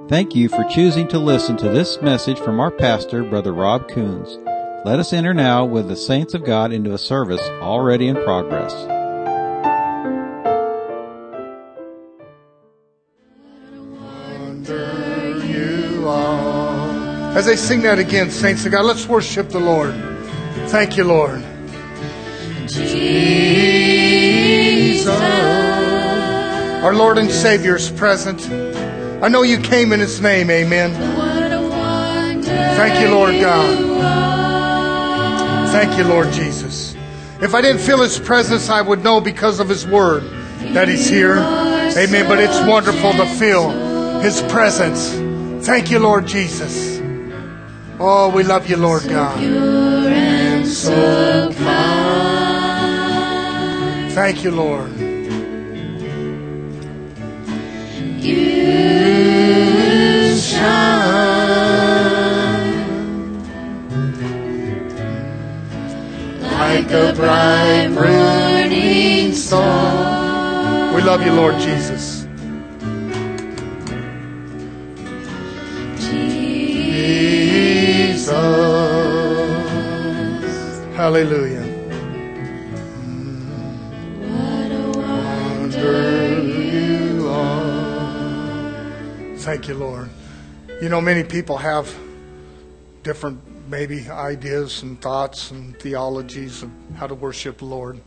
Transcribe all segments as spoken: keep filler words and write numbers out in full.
Thank you for choosing to listen to this message from our pastor, Brother Rob Coons. Let us enter now with the saints of God into a service already in progress. As they sing that again, saints of God, let's worship the Lord. Thank you, Lord. Jesus, our Lord and Savior is present. I know you came in His name, amen. Thank you, Lord God. Thank you, Lord Jesus. If I didn't feel His presence, I would know because of His Word that He's here. Amen. But it's wonderful to feel His presence. Thank you, Lord Jesus. Oh, we love you, Lord God. Thank you, Lord. You shine like a bright morning star. We love you, Lord Jesus. Jesus. Hallelujah. What a wonder you are. Thank you, Lord. You know, many people have different maybe ideas and thoughts and theologies of how to worship the Lord.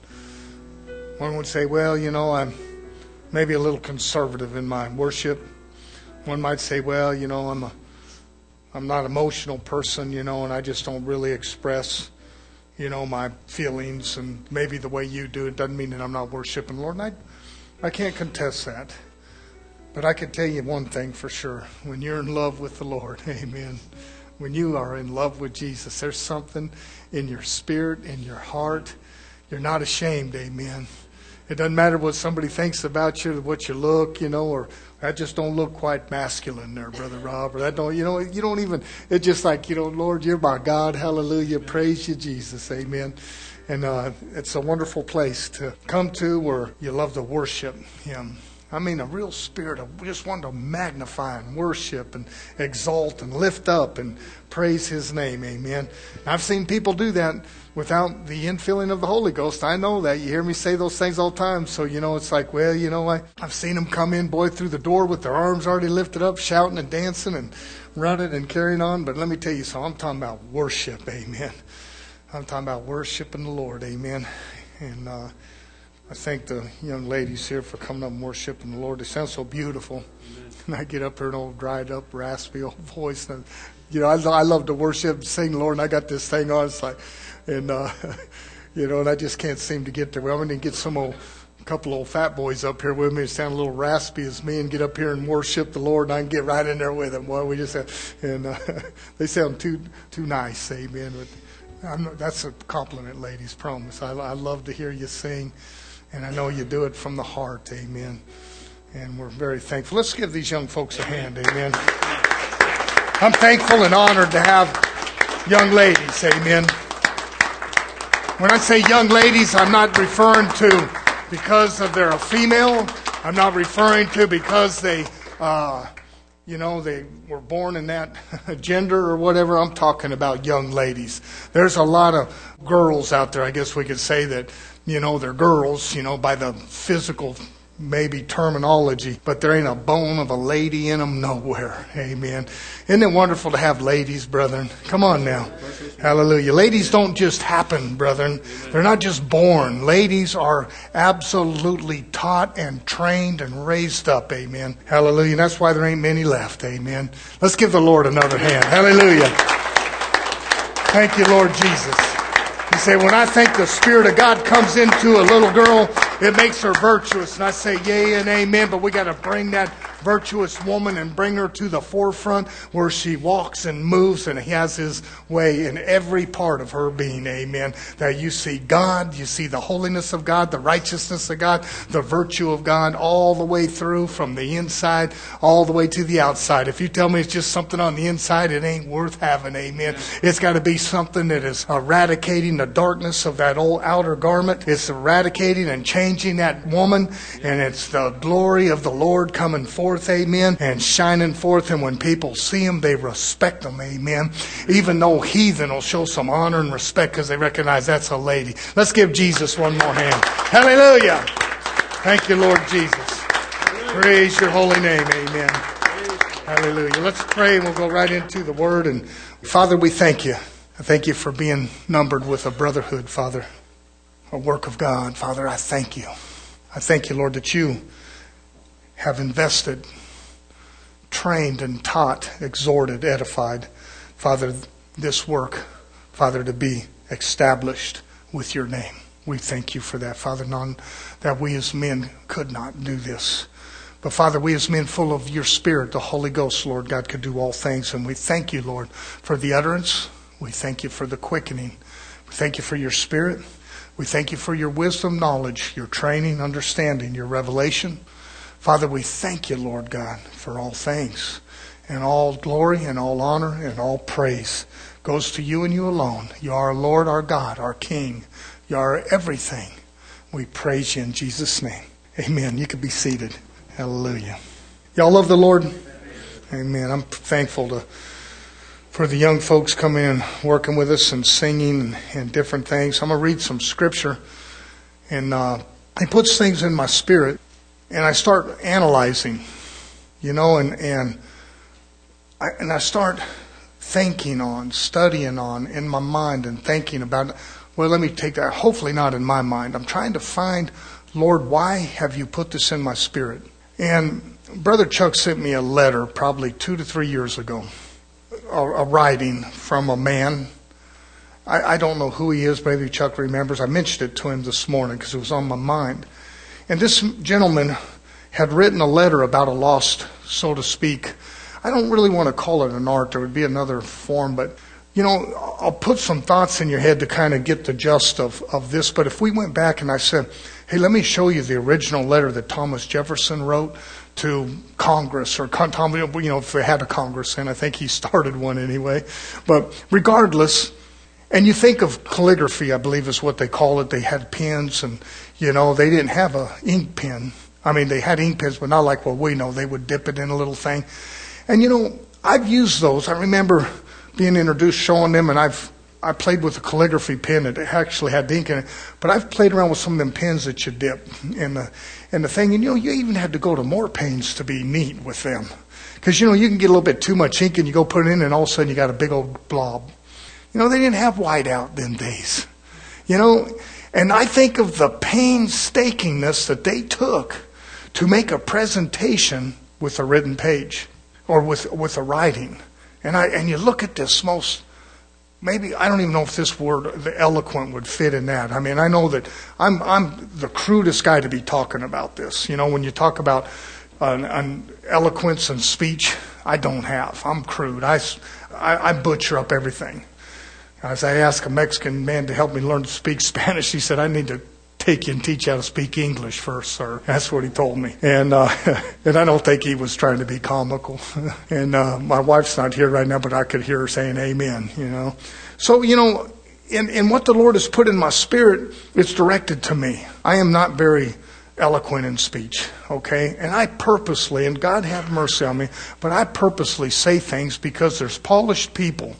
One would say, well, you know, I'm maybe a little conservative in my worship. One might say, well, you know, I'm a I'm not an emotional person, you know, and I just don't really express, you know, my feelings, and maybe the way you do it doesn't mean that I'm not worshiping the Lord. And I, I can't contest that. But I can tell you one thing for sure. When you're in love with the Lord, amen, when you are in love with Jesus, there's something in your spirit, in your heart. You're not ashamed, amen. It doesn't matter what somebody thinks about you, what you look, you know, or that just don't look quite masculine there, Brother Rob, or that don't, you know, you don't even, it's just like, you know, Lord, you're my God, hallelujah, praise you, Jesus, amen. And uh, it's a wonderful place to come to where you love to worship Him. I mean, a real spirit of just wanting to magnify and worship and exalt and lift up and praise His name, amen. I've seen people do that without the infilling of the Holy Ghost. I know that. You hear me say those things all the time. So, you know, it's like, well, you know, I, I've seen them come in, boy, through the door with their arms already lifted up, shouting and dancing and running and carrying on. But let me tell you something. I'm talking about worship, amen. I'm talking about worshiping the Lord, amen. And uh, I thank the young ladies here for coming up and worshiping the Lord. They sound so beautiful. Amen. And I get up here an old dried up, raspy old voice. And, you know, I, I love to worship and sing the Lord. And I got this thing on. It's like, and, uh, you know, and I just can't seem to get there. Well, I'm going to get some old, a couple old fat boys up here with me. They sound a little raspy as me and get up here and worship the Lord. And I can get right in there with them. Boy, we just have, and uh, they sound too too nice, amen. But I'm not, that's a compliment, ladies, promise. I, I love to hear you sing. And I know you do it from the heart, amen. And we're very thankful. Let's give these young folks a hand, amen. I'm thankful and honored to have young ladies, amen. When I say young ladies, I'm not referring to because of they're a female. I'm not referring to because they, uh, you know, they were born in that gender or whatever. I'm talking about young ladies. There's a lot of girls out there, I guess we could say, that, you know, they're girls, you know, by the physical maybe terminology, but there ain't a bone of a lady in them nowhere. Amen. Isn't it wonderful to have ladies, brethren? Come on now. Hallelujah. Ladies don't just happen, brethren. They're not just born. Ladies are absolutely taught and trained and raised up. Amen. Hallelujah. And that's why there ain't many left. Amen. Let's give the Lord another hand. Hallelujah. Thank you, Lord Jesus. You say, when I think the Spirit of God comes into a little girl, it makes her virtuous. And I say, yea and amen. But we got to bring that virtuous woman and bring her to the forefront where she walks and moves and He has His way in every part of her being. Amen. That you see God, you see the holiness of God, the righteousness of God, the virtue of God all the way through from the inside all the way to the outside. If you tell me it's just something on the inside, it ain't worth having. Amen. It's got to be something that is eradicating the darkness of that old outer garment. It's eradicating and changing that woman, and it's the glory of the Lord coming forth forth, amen, and shining forth. And when people see them, they respect them, amen. Even though heathen will show some honor and respect because they recognize that's a lady. Let's give Jesus one more hand. Hallelujah. Thank you, Lord Jesus. Praise your holy name, amen. Hallelujah. Let's pray and we'll go right into the word. And Father, we thank you. I thank you for being numbered with a brotherhood, Father, a work of God. Father, I thank you. I thank you, Lord, that you have invested, trained and taught, exhorted, edified, Father, this work, Father, to be established with your name. We thank you for that, Father, none that we as men could not do this. But Father, we as men full of your Spirit, the Holy Ghost, Lord God, could do all things. And we thank you, Lord, for the utterance. We thank you for the quickening. We thank you for your Spirit. We thank you for your wisdom, knowledge, your training, understanding, your revelation. Father, we thank you, Lord God, for all things. And all glory and all honor and all praise goes to you and you alone. You are our Lord, our God, our King. You are everything. We praise you in Jesus' name. Amen. You can be seated. Hallelujah. Y'all love the Lord? Amen. I'm thankful to for the young folks coming in, working with us and singing and, and different things. I'm going to read some scripture. And uh, he puts things in my spirit. And I start analyzing, you know, and and I, and I start thinking on, studying on in my mind and thinking about, well, let me take that. Hopefully not in my mind. I'm trying to find, Lord, why have you put this in my spirit? And Brother Chuck sent me a letter probably two to three years ago, a, a writing from a man. I, I don't know who he is. Maybe Chuck remembers. I mentioned it to him this morning because it was on my mind. And this gentleman had written a letter about a lost, so to speak. I don't really want to call it an art. There would be another form. But, you know, I'll put some thoughts in your head to kind of get the gist of, of this. But if we went back and I said, hey, let me show you the original letter that Thomas Jefferson wrote to Congress, or Tom, you know, if they had a Congress, and I think he started one anyway. But regardless, and you think of calligraphy, I believe is what they call it. They had pens, and, you know, they didn't have a ink pen. I mean, they had ink pens, but not like what we know. They would dip it in a little thing. And, you know, I've used those. I remember being introduced, showing them, and I've I played with a calligraphy pen that actually had ink in it. But I've played around with some of them pens that you dip in the in the thing. And, you know, you even had to go to more pains to be neat with them. Because, you know, you can get a little bit too much ink and you go put it in and all of a sudden you got a big old blob. You know, they didn't have whiteout them days. You know, and I think of the painstakingness that they took to make a presentation with a written page or with with a writing. And I and you look at this most, maybe, I don't even know if this word, the eloquent, would fit in that. I mean, I know that I'm I'm the crudest guy to be talking about this. You know, when you talk about an, an eloquence and speech, I don't have. I'm crude. I, I, I butcher up everything. As I asked a Mexican man to help me learn to speak Spanish, he said, I need to take you and teach you how to speak English first, sir. That's what he told me. And uh, and I don't think he was trying to be comical. And uh, my wife's not here right now, but I could hear her saying amen, you know. So, you know, in, in what the Lord has put in my spirit, it's directed to me. I am not very eloquent in speech, okay? And I purposely, and God have mercy on me, but I purposely say things because there's polished people.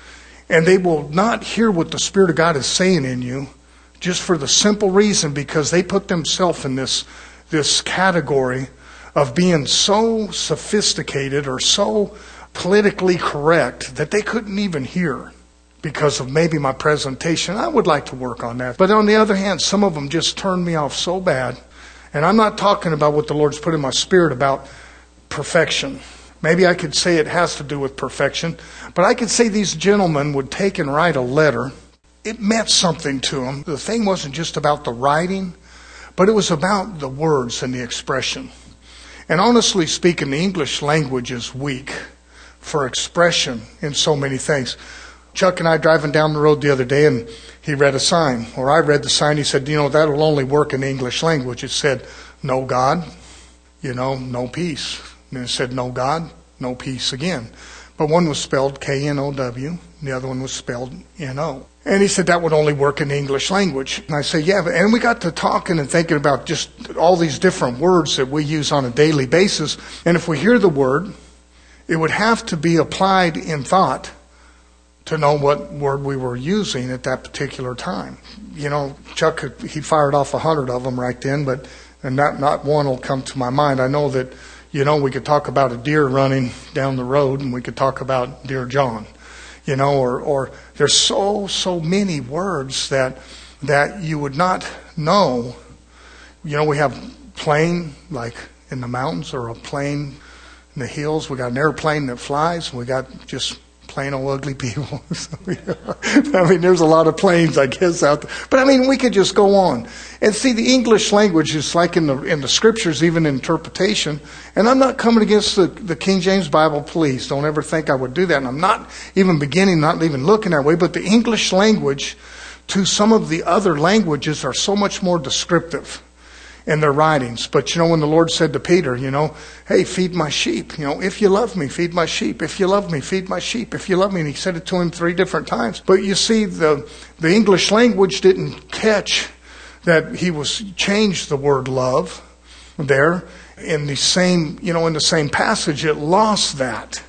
And they will not hear what the Spirit of God is saying in you, just for the simple reason because they put themselves in this this category of being so sophisticated or so politically correct that they couldn't even hear because of maybe my presentation. I would like to work on that. But on the other hand, some of them just turned me off so bad. And I'm not talking about what the Lord's put in my spirit about perfection. Maybe I could say it has to do with perfection. But I could say these gentlemen would take and write a letter. It meant something to them. The thing wasn't just about the writing, but it was about the words and the expression. And honestly speaking, the English language is weak for expression in so many things. Chuck and I driving down the road the other day, and he read a sign, or I read the sign. He said, you know, that'll only work in the English language. It said, no God, you know, no peace. And it said, no God, no peace again. But one was spelled K N O W, and the other one was spelled N O. And he said that would only work in the English language. And I said, yeah, but, and we got to talking and thinking about just all these different words that we use on a daily basis. And if we hear the word, it would have to be applied in thought to know what word we were using at that particular time. You know, Chuck, he fired off a hundred of them right then, but and not, not one will come to my mind. I know that, you know, we could talk about a deer running down the road, and we could talk about Dear John. You know, or, or there's so, so many words that that you would not know. You know, we have plane, like in the mountains, or a plane in the hills. We got an airplane that flies. We got just plain old ugly people. So, yeah. I mean, there's a lot of planes, I guess, out there. But I mean, we could just go on. And see, the English language is like in the in the scriptures, even interpretation. And I'm not coming against the, the King James Bible, please. Don't ever think I would do that. And I'm not even beginning, not even looking that way. But the English language to some of the other languages are so much more descriptive in their writings. But you know, when the Lord said to Peter, you know, hey, feed my sheep. You know, if you love me, feed my sheep. If you love me, feed my sheep. If you love me. And he said it to him three different times. But you see, the the English language didn't catch that he was changed the word love there in the same, you know, in the same passage. It lost that.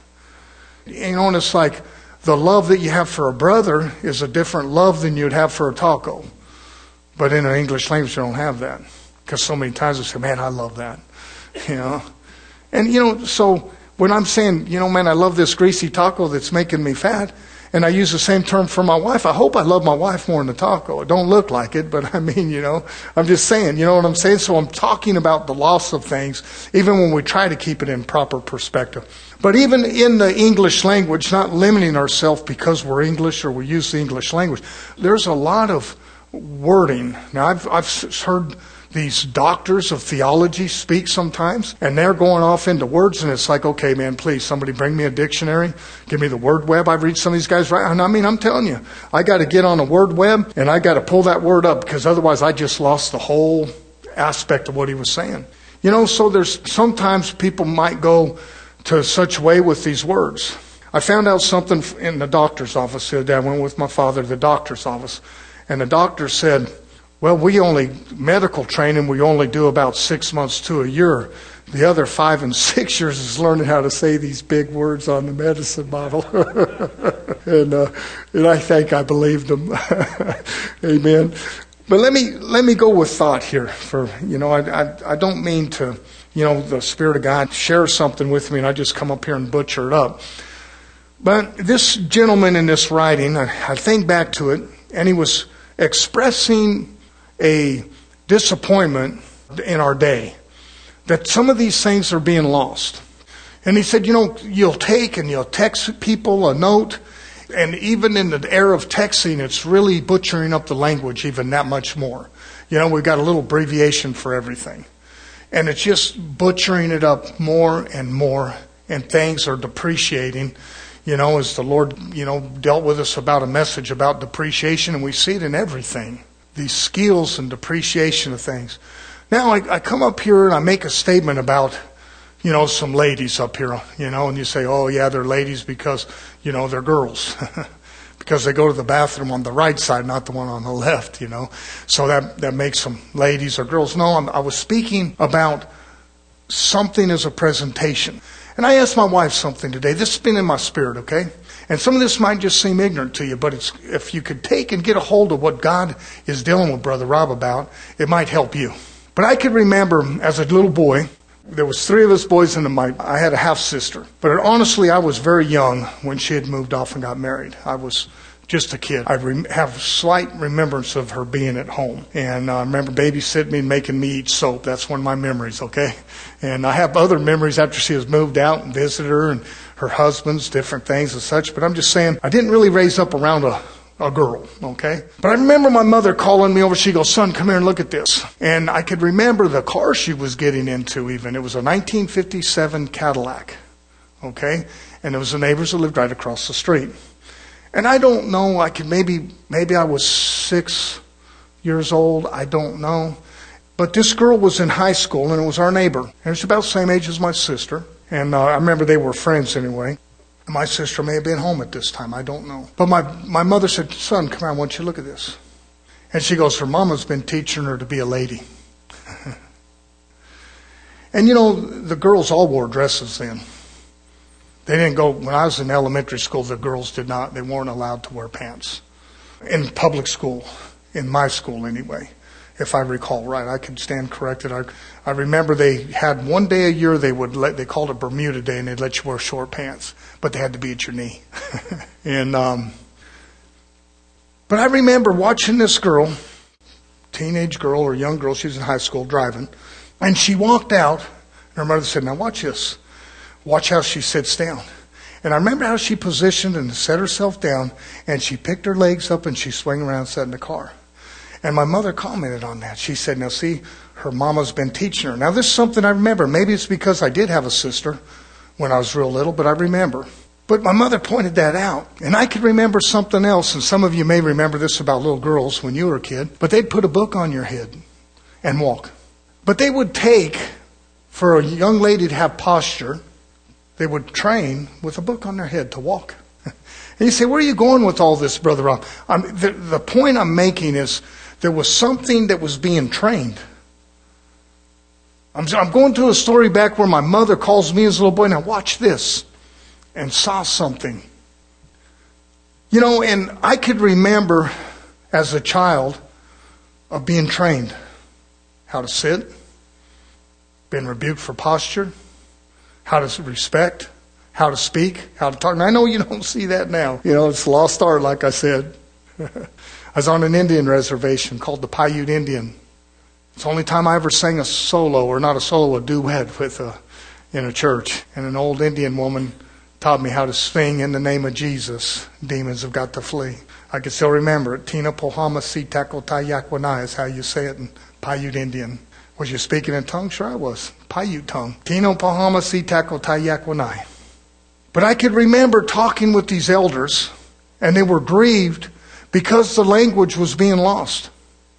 You know, and it's like the love that you have for a brother is a different love than you'd have for a taco. But in the English language, you don't have that. Because so many times I say, man, I love that. You know? And, you know, so when I'm saying, you know, man, I love this greasy taco that's making me fat, and I use the same term for my wife, I hope I love my wife more than the taco. It don't look like it, but I mean, you know, I'm just saying, you know what I'm saying? So I'm talking about the loss of things, even when we try to keep it in proper perspective. But even in the English language, not limiting ourselves because we're English or we use the English language, there's a lot of wording. Now, I've, I've heard these doctors of theology speak sometimes, and they're going off into words, and it's like, okay, man, please, somebody bring me a dictionary, give me the word web. I read some of these guys, right? And I mean, I'm telling you, I got to get on a word web, and I got to pull that word up, because otherwise I just lost the whole aspect of what he was saying. You know, so there's sometimes people might go to such a way with these words. I found out something in the doctor's office the other day. I went with my father to the doctor's office, and the doctor said, well, we only, medical training, we only do about six months to a year. The other five and six years is learning how to say these big words on the medicine bottle. and uh, and I think I believed him. Amen. But let me let me go with thought here. For you know, I, I I don't mean to, you know, the Spirit of God share something with me and I just come up here and butcher it up. But this gentleman in this writing, I, I think back to it, and he was expressing a disappointment in our day that some of these things are being lost. And he said, you know, you'll take and you'll text people a note, and even in the era of texting, it's really butchering up the language even that much more. You know, we've got a little abbreviation for everything. And it's just butchering it up more and more, and things are depreciating. You know, as the Lord, you know, dealt with us about a message about depreciation, and we see it in everything. These skills and depreciation of things. Now I, I come up here and I make a statement about, you know, some ladies up here, you know, and you say, oh yeah, they're ladies because, you know, they're girls. Because they go to the bathroom on the right side, not the one on the left, you know. So that, that makes them ladies or girls. No, I'm, I was speaking about something as a presentation. And I asked my wife something today. This has been in my spirit, okay? And some of this might just seem ignorant to you, but it's, if you could take and get a hold of what God is dealing with Brother Rob about, it might help you. But I can remember as a little boy, there was three of us boys in my, I had a half sister. But honestly, I was very young when she had moved off and got married. I was just a kid. I re- have slight remembrance of her being at home. And I remember babysitting me and making me eat soap. That's one of my memories, okay? And I have other memories after she has moved out and visited her and her husband's, different things and such. But I'm just saying, I didn't really raise up around a, a girl, okay? But I remember my mother calling me over. She goes, son, come here and look at this. And I could remember the car she was getting into even. It was a nineteen fifty-seven Cadillac, okay? And it was the neighbors that lived right across the street. And I don't know, I could maybe, maybe I was six years old, I don't know. But this girl was in high school, and it was our neighbor. And she's about the same age as my sister. And uh, I remember they were friends anyway. My sister may have been home at this time. I don't know. But my, my mother said, son, come on, I want you to look at this. And she goes, her mama's been teaching her to be a lady. And you know, the girls all wore dresses then. They didn't go, when I was in elementary school, the girls did not, they weren't allowed to wear pants. In public school, in my school anyway, if I recall right. I could stand corrected. I, I remember they had one day a year they would let, they called it Bermuda Day, and they'd let you wear short pants, but they had to be at your knee. and, um, but I remember watching this girl, teenage girl or young girl, she was in high school driving, and she walked out, and her mother said, now watch this. Watch how she sits down. And I remember how she positioned and set herself down, and she picked her legs up and she swung around and sat in the car. And my mother commented on that. She said, now see, her mama's been teaching her. Now this is something I remember. Maybe it's because I did have a sister when I was real little, but I remember. But my mother pointed that out. And I could remember something else, and some of you may remember this about little girls when you were a kid, but they'd put a book on your head and walk. But they would take, for a young lady to have posture, they would train with a book on their head to walk. And you say, where are you going with all this, Brother Rob? I'm, the, the point I'm making is there was something that was being trained. I'm, I'm going through a story back where my mother calls me as a little boy, now watch this, and saw something. You know, and I could remember as a child of being trained how to sit, being rebuked for posture, how to respect, how to speak, how to talk. And I know you don't see that now. You know, it's a lost art, like I said. I was on an Indian reservation called the Paiute Indian. It's the only time I ever sang a solo, or not a solo, a duet with a, in a church. And an old Indian woman taught me how to sing in the name of Jesus. Demons have got to flee. I can still remember it. Tina Pohama Si Tako Tayakwanai is how you say it in Paiute Indian. Was you speaking in tongue? Sure I was. Paiute tongue. Tino Pohama Si Tako Tayakwanai. But I could remember talking with these elders, and they were grieved because the language was being lost.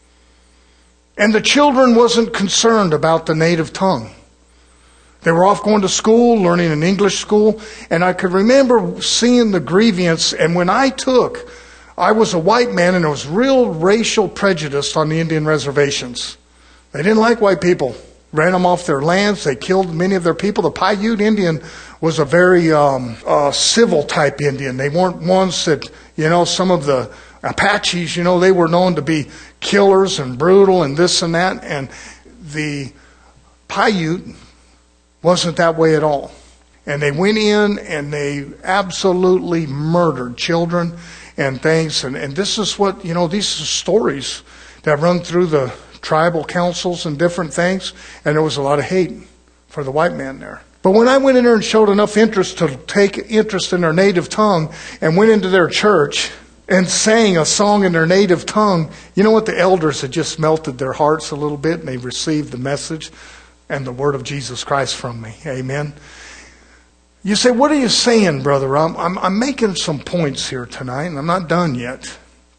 And the children wasn't concerned about the native tongue. They were off going to school, learning an English school, and I could remember seeing the grievance. And when I took, I was a white man, and there was real racial prejudice on the Indian reservations. They didn't like white people. Ran them off their lands. They killed many of their people. The Paiute Indian was a very um, uh, civil type Indian. They weren't ones that, you know, some of the Apaches, you know, they were known to be killers and brutal and this and that. And the Paiute wasn't that way at all. And they went in and they absolutely murdered children and things. And, and this is what, you know, these are stories that run through the tribal councils and different things, and there was a lot of hate for the white man there. But when I went in there and showed enough interest to take interest in their native tongue and went into their church and sang a song in their native tongue, you know what? The elders had just melted their hearts a little bit, and they received the message and the word of Jesus Christ from me. Amen. You say, what are you saying, brother? I'm, I'm, I'm making some points here tonight, and I'm not done yet.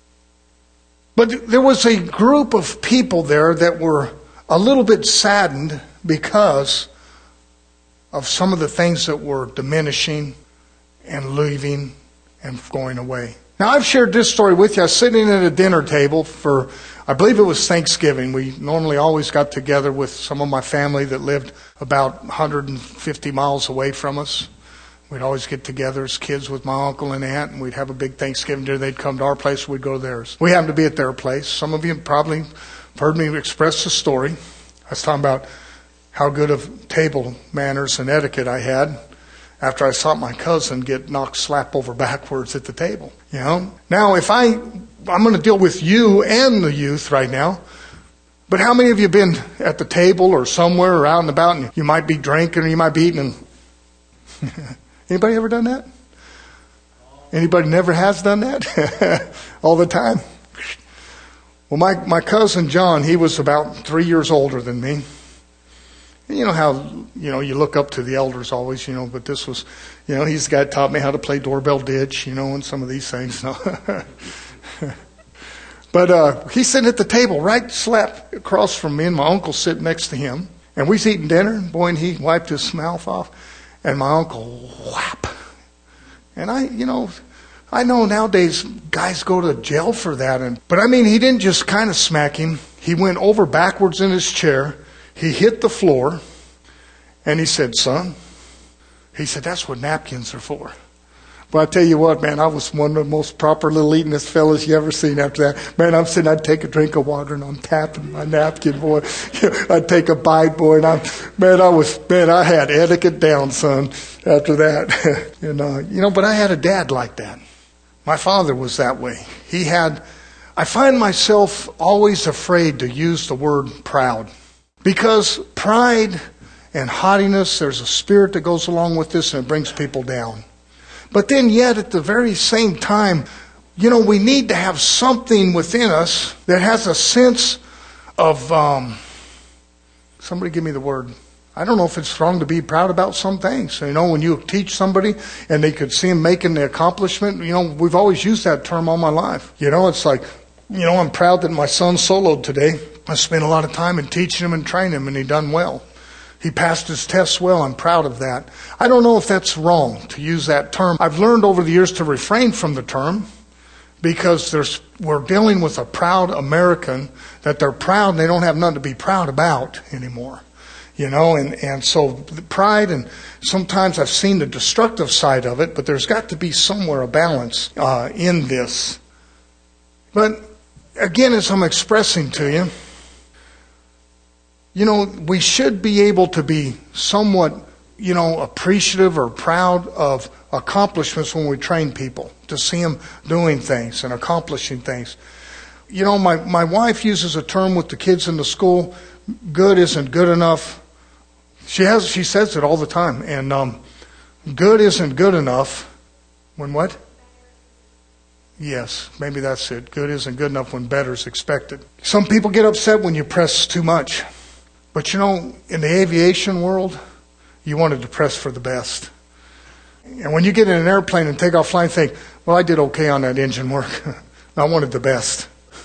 But there was a group of people there that were a little bit saddened because of some of the things that were diminishing and leaving and going away. Now, I've shared this story with you. I was sitting at a dinner table for, I believe it was Thanksgiving. We normally always got together with some of my family that lived about one hundred fifty miles away from us. We'd always get together as kids with my uncle and aunt, and we'd have a big Thanksgiving dinner. They'd come to our place, we'd go to theirs. We happened to be at their place. Some of you probably heard me express the story. I was talking about how good of table manners and etiquette I had after I saw my cousin get knocked slap over backwards at the table. You know. Now, if I, I'm going to deal with you and the youth right now. But how many of you have been at the table or somewhere or out and about, and you might be drinking or you might be eating? And anybody ever done that? Anybody never has done that? All the time? Well, my, my cousin John, he was about three years older than me. And you know how, you know, you look up to the elders always, you know, but this was, you know, he's the guy that taught me how to play doorbell ditch, you know, and some of these things. But uh, he's sitting at the table right slap across from me, and my uncle sitting next to him. And we was eating dinner, and boy, and he wiped his mouth off. And my uncle, whap, And I, you know, I know nowadays guys go to jail for that. And but I mean, he didn't just kind of smack him. He went over backwards in his chair. He hit the floor. And he said, son, he said, that's what napkins are for. But I tell you what, man, I was one of the most proper little eatingest fellas you ever seen after that. Man, I'm sitting, I'd take a drink of water and I'm tapping my napkin, boy. I'd take a bite, boy, and I'm, man, I was, man, I had etiquette down, son, after that. and, uh, you know, but I had a dad like that. My father was that way. He had, I find myself always afraid to use the word proud. Because pride and haughtiness, there's a spirit that goes along with this and it brings people down. But then yet at the very same time, you know, we need to have something within us that has a sense of, um, somebody give me the word. I don't know if it's wrong to be proud about some things. You know, when you teach somebody and they could see them making the accomplishment, you know, we've always used that term all my life. You know, it's like, you know, I'm proud that my son soloed today. I spent a lot of time in teaching him and training him and he done well. He passed his tests well. I'm proud of that. I don't know if that's wrong to use that term. I've learned over the years to refrain from the term because there's, we're dealing with a proud American that they're proud and they don't have nothing to be proud about anymore. You know, and, and so the pride, and sometimes I've seen the destructive side of it, but there's got to be somewhere a balance uh, in this. But again, as I'm expressing to you, you know, we should be able to be somewhat, you know, appreciative or proud of accomplishments when we train people, to see them doing things and accomplishing things. You know, my, my wife uses a term with the kids in the school, good isn't good enough. She has, she says it all the time. And um, good isn't good enough when what? Yes, maybe that's it. Good isn't good enough when better is expected. Some people get upset when you press too much. But you know, in the aviation world, you want to press for the best. And when you get in an airplane and take off flying, think, well, I did okay on that engine work. I wanted the best.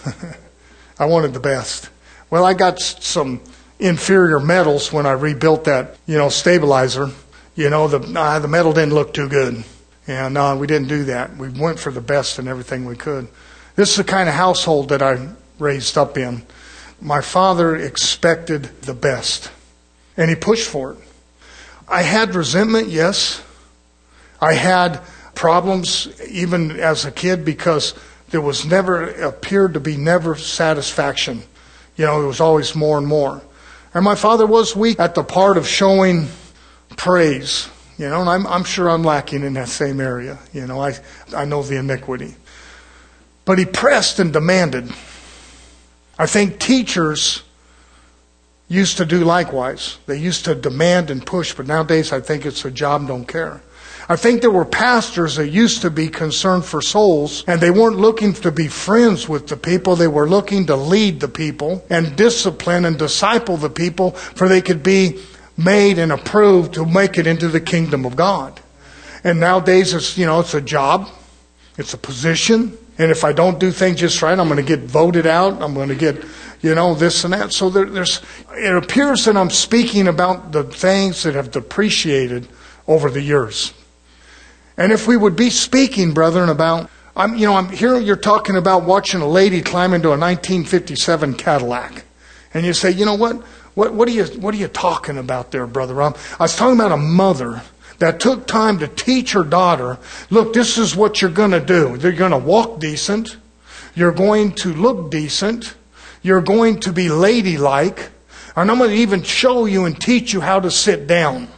I wanted the best. Well, I got some inferior metals when I rebuilt that, you know, stabilizer. You know, the uh, the metal didn't look too good. And no, uh, we didn't do that. We went for the best in everything we could. This is the kind of household that I raised up in. My father expected the best, and he pushed for it. I had resentment, yes. I had problems even as a kid because there was never, appeared to be never satisfaction. You know, it was always more and more. And my father was weak at the part of showing praise. You know, and I'm, I'm sure I'm lacking in that same area. You know, I, I know the iniquity. But he pressed and demanded. I think teachers used to do likewise. They used to demand and push, but nowadays I think it's a job, don't care. I think there were pastors that used to be concerned for souls, and they weren't looking to be friends with the people. They were looking to lead the people and discipline and disciple the people, for they could be made and approved to make it into the kingdom of God. And nowadays it's, you know, it's a job, it's a position. And if I don't do things just right, I'm going to get voted out. I'm going to get, you know, this and that. So there, there's, it appears that I'm speaking about the things that have depreciated over the years. And if we would be speaking, brethren, about, I'm, you know, I'm here. You're talking about watching a lady climb into a nineteen fifty-seven Cadillac, and you say, you know what? What, what are you, what are you talking about there, Brother Rob? I was talking about a mother that took time to teach her daughter, look, this is what you're going to do. You're going to walk decent. You're going to look decent. You're going to be ladylike. And I'm going to even show you and teach you how to sit down.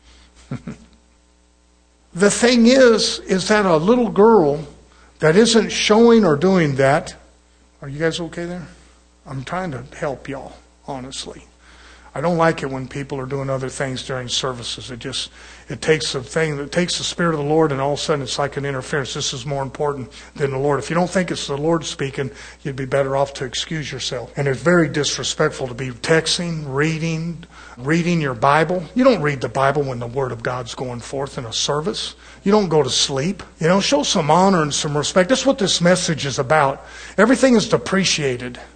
The thing is, is that a little girl that isn't showing or doing that, are you guys okay there? I'm trying to help y'all, honestly. I don't like it when people are doing other things during services. It just, it takes the thing, it takes the Spirit of the Lord, and all of a sudden it's like an interference. This is more important than the Lord. If you don't think it's the Lord speaking, you'd be better off to excuse yourself. And it's very disrespectful to be texting, reading, reading your Bible. You don't read the Bible when the Word of God's going forth in a service. You don't go to sleep. You know, show some honor and some respect. That's what this message is about. Everything is depreciated.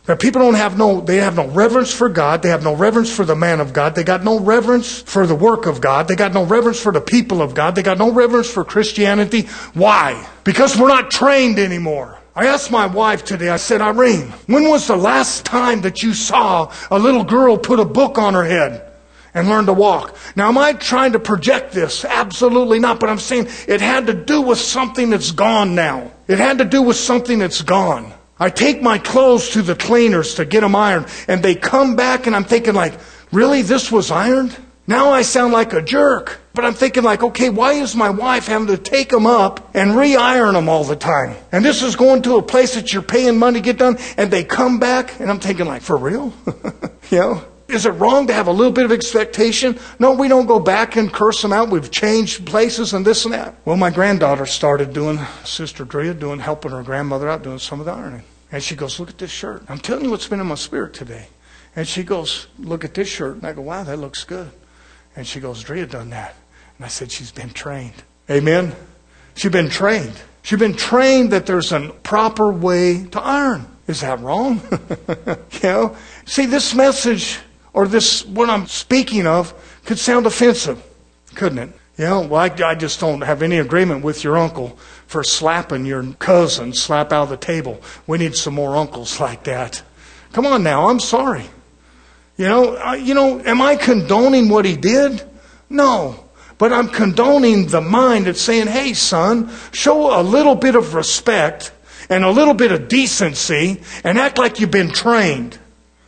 That people don't have no, they have no reverence for God. They have no reverence for the man of God. They got no reverence for the work of God. They got no reverence for the people of God. They got no reverence for Christianity. Why? Because we're not trained anymore. I asked my wife today, I said, Irene, when was the last time that you saw a little girl put a book on her head and learn to walk? Now, am I trying to project this? Absolutely not. But I'm saying it had to do with something that's gone now. It had to do with something that's gone. I take my clothes to the cleaners to get them ironed, and they come back, and I'm thinking like, really, this was ironed? Now I sound like a jerk. But I'm thinking like, okay, why is my wife having to take them up and re-iron them all the time? And this is going to a place that you're paying money to get done, and they come back, and I'm thinking like, for real? You know? Is it wrong to have a little bit of expectation? No, we don't go back and curse them out. We've changed places and this and that. Well, my granddaughter started doing, Sister Drea, doing, helping her grandmother out, doing some of the ironing. And she goes, look at this shirt. I'm telling you what's been in my spirit today. And she goes, look at this shirt. And I go, wow, that looks good. And she goes, Drea done that. And I said, she's been trained. Amen? She's been trained. She's been trained that there's a proper way to iron. Is that wrong? You know? See, this message, or this, what I'm speaking of, could sound offensive, couldn't it? You know, well, I, I just don't have any agreement with your uncle for slapping your cousin, slap out of the table. We need some more uncles like that. Come on now, I'm sorry. You know, I, you know, am I condoning what he did? No. But I'm condoning the mind that's saying, hey, son, show a little bit of respect and a little bit of decency and act like you've been trained.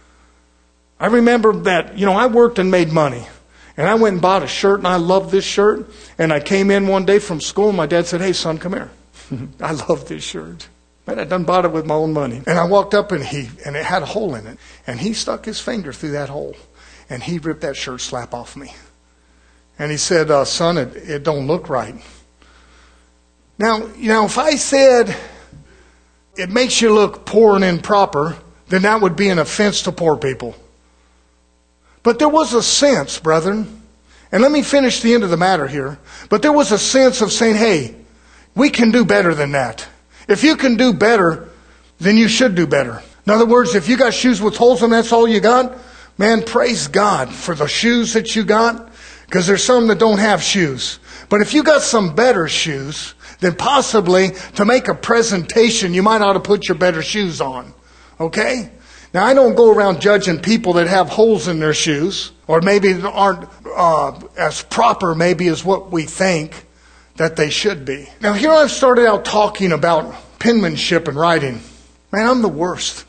I remember that, you know, I worked and made money. And I went and bought a shirt, and I loved this shirt. And I came in one day from school, and my dad said, hey, son, come here. I love this shirt. Man, I done bought it with my own money. And I walked up, and he and it had a hole in it. And he stuck his finger through that hole. And he ripped that shirt slap off me. And he said, uh, son, it, it don't look right. Now, you know, if I said it makes you look poor and improper, then that would be an offense to poor people. But there was a sense, brethren, and let me finish the end of the matter here, but there was a sense of saying, hey, we can do better than that. If you can do better, then you should do better. In other words, if you got shoes with holes in them, that's all you got, man, praise God for the shoes that you got, because there's some that don't have shoes. But if you got some better shoes, then possibly to make a presentation, you might ought to put your better shoes on. Okay? Now, I don't go around judging people that have holes in their shoes, or maybe aren't uh, as proper maybe as what we think that they should be. Now, here I've started out talking about penmanship and writing. Man, I'm the worst.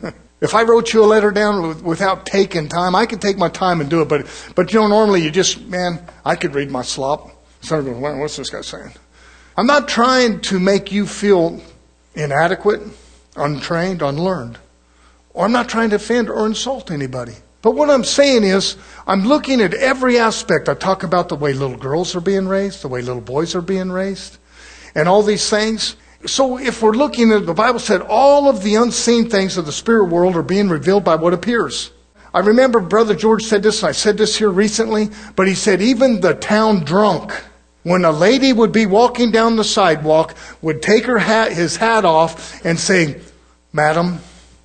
If I wrote you a letter down without taking time, I could take my time and do it. But, but you know, normally you just, man, I could read my slop. Somebody goes, well, what's this guy saying? I'm not trying to make you feel inadequate, untrained, unlearned. Or I'm not trying to offend or insult anybody. But what I'm saying is, I'm looking at every aspect. I talk about the way little girls are being raised, the way little boys are being raised, and all these things. So if we're looking at, the Bible said, all of the unseen things of the spirit world are being revealed by what appears. I remember Brother George said this, and I said this here recently, but he said even the town drunk, when a lady would be walking down the sidewalk, would take her hat, his hat off and say, Madam,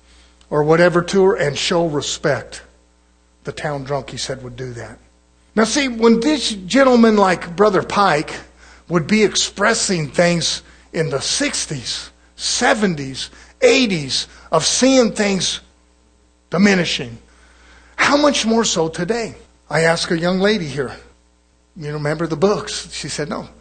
or whatever to her, and show respect. The town drunk, he said, would do that. Now see, when this gentleman like Brother Pike would be expressing things in the sixties, seventies, eighties, of seeing things diminishing, how much more so today? I asked a young lady here, you remember the books? She said, no.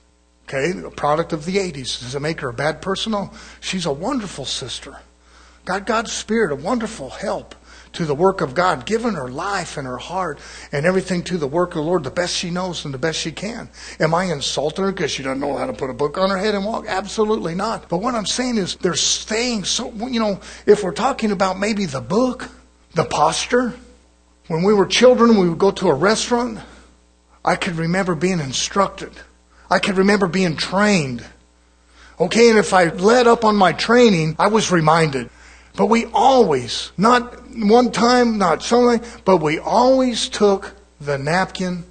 Okay, a product of the eighties. Does it make her a bad person? No. She's a wonderful sister. Got God's Spirit, a wonderful help to the work of God, giving her life and her heart and everything to the work of the Lord, the best she knows and the best she can. Am I insulting her because she doesn't know how to put a book on her head and walk? Absolutely not. But what I'm saying is they're staying so, you know, if we're talking about maybe the book, the posture, when we were children, we would go to a restaurant, I could remember being instructed. I could remember being trained. Okay, and if I let up on my training, I was reminded. But we always, not one time, not something, but we always took the napkin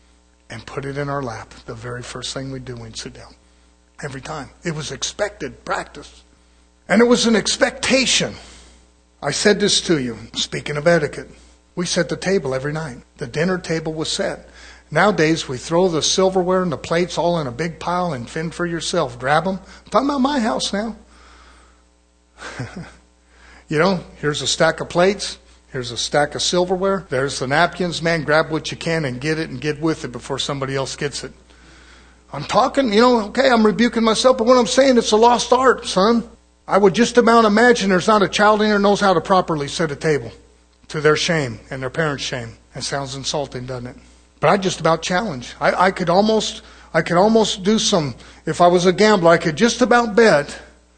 and put it in our lap. The very first thing we do when we sit down. Every time. It was expected practice. And it was an expectation. I said this to you, speaking of etiquette. We set the table every night. The dinner table was set. Nowadays, we throw the silverware and the plates all in a big pile and fend for yourself. Grab them. I'm talking about my house now. You know, here's a stack of plates. Here's a stack of silverware. There's the napkins. Man, grab what you can and get it and get with it before somebody else gets it. I'm talking, you know, okay, I'm rebuking myself, but what I'm saying, it's a lost art, son. I would just about imagine there's not a child in there who knows how to properly set a table to their shame and their parents' shame. That sounds insulting, doesn't it? But I just about challenge. I, I could almost, I could almost do some, if I was a gambler, I could just about bet.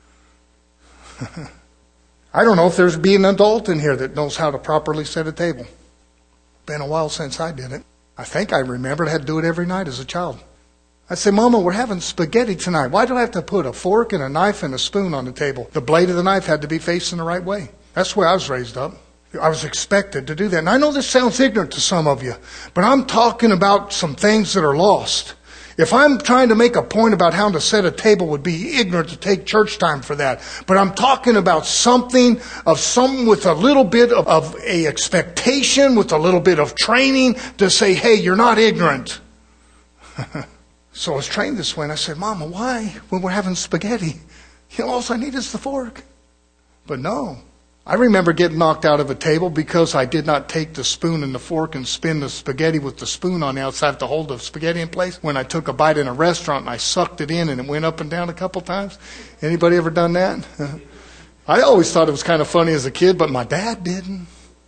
I don't know if there's be an adult in here that knows how to properly set a table. Been a while since I did it. I think I remembered I had to do it every night as a child. I'd say, Mama, we're having spaghetti tonight. Why do I have to put a fork and a knife and a spoon on the table? The blade of the knife had to be facing the right way. That's the way I was raised up. I was expected to do that. And I know this sounds ignorant to some of you, but I'm talking about some things that are lost. If I'm trying to make a point about how to set a table, would be ignorant to take church time for that. But I'm talking about something of something with a little bit of, of a expectation, with a little bit of training to say, hey, you're not ignorant. So I was trained this way, and I said, Mama, why, when we're having spaghetti, you know, all I need is the fork? But no. I remember getting knocked out of a table because I did not take the spoon and the fork and spin the spaghetti with the spoon on the outside to hold the spaghetti in place. When I took a bite in a restaurant and I sucked it in and it went up and down a couple times. Anybody ever done that? I always thought it was kind of funny as a kid, but my dad didn't.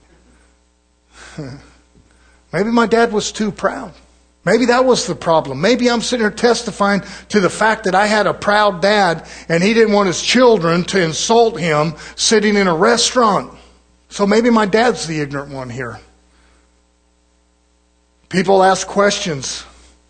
Maybe my dad was too proud. Maybe that was the problem. Maybe I'm sitting here testifying to the fact that I had a proud dad and he didn't want his children to insult him sitting in a restaurant. So maybe my dad's the ignorant one here. People ask questions.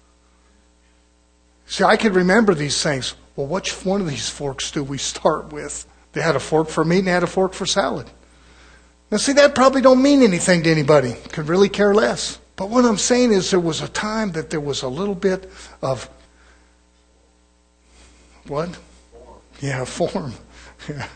See, I could remember these things. Well, which one of these forks do we start with? They had a fork for meat and they had a fork for salad. Now see, that probably don't mean anything to anybody. Could really care less. But what I'm saying is there was a time that there was a little bit of, what? Yeah, form. Yeah.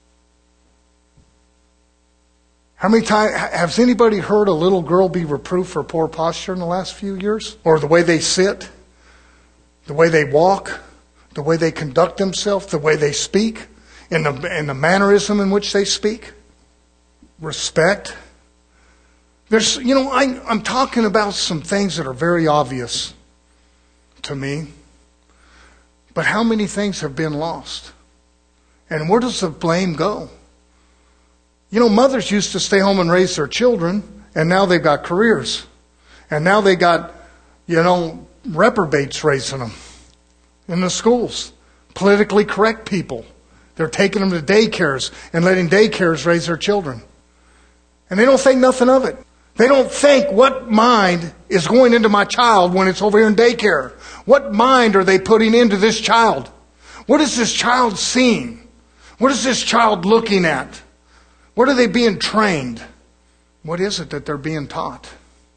How many times, has anybody heard a little girl be reproved for poor posture in the last few years? Or the way they sit, the way they walk, the way they conduct themselves, the way they speak, and the, and the mannerism in which they speak? Respect. There's, you know, I, I'm talking about some things that are very obvious to me. But how many things have been lost? And where does the blame go? You know, mothers used to stay home and raise their children, and now they've got careers. And now they got, you know, reprobates raising them in the schools. Politically correct people. They're taking them to daycares and letting daycares raise their children. And they don't think nothing of it. They don't think, what mind is going into my child when it's over here in daycare? What mind are they putting into this child? What is this child seeing? What is this child looking at? What are they being trained? What is it that they're being taught?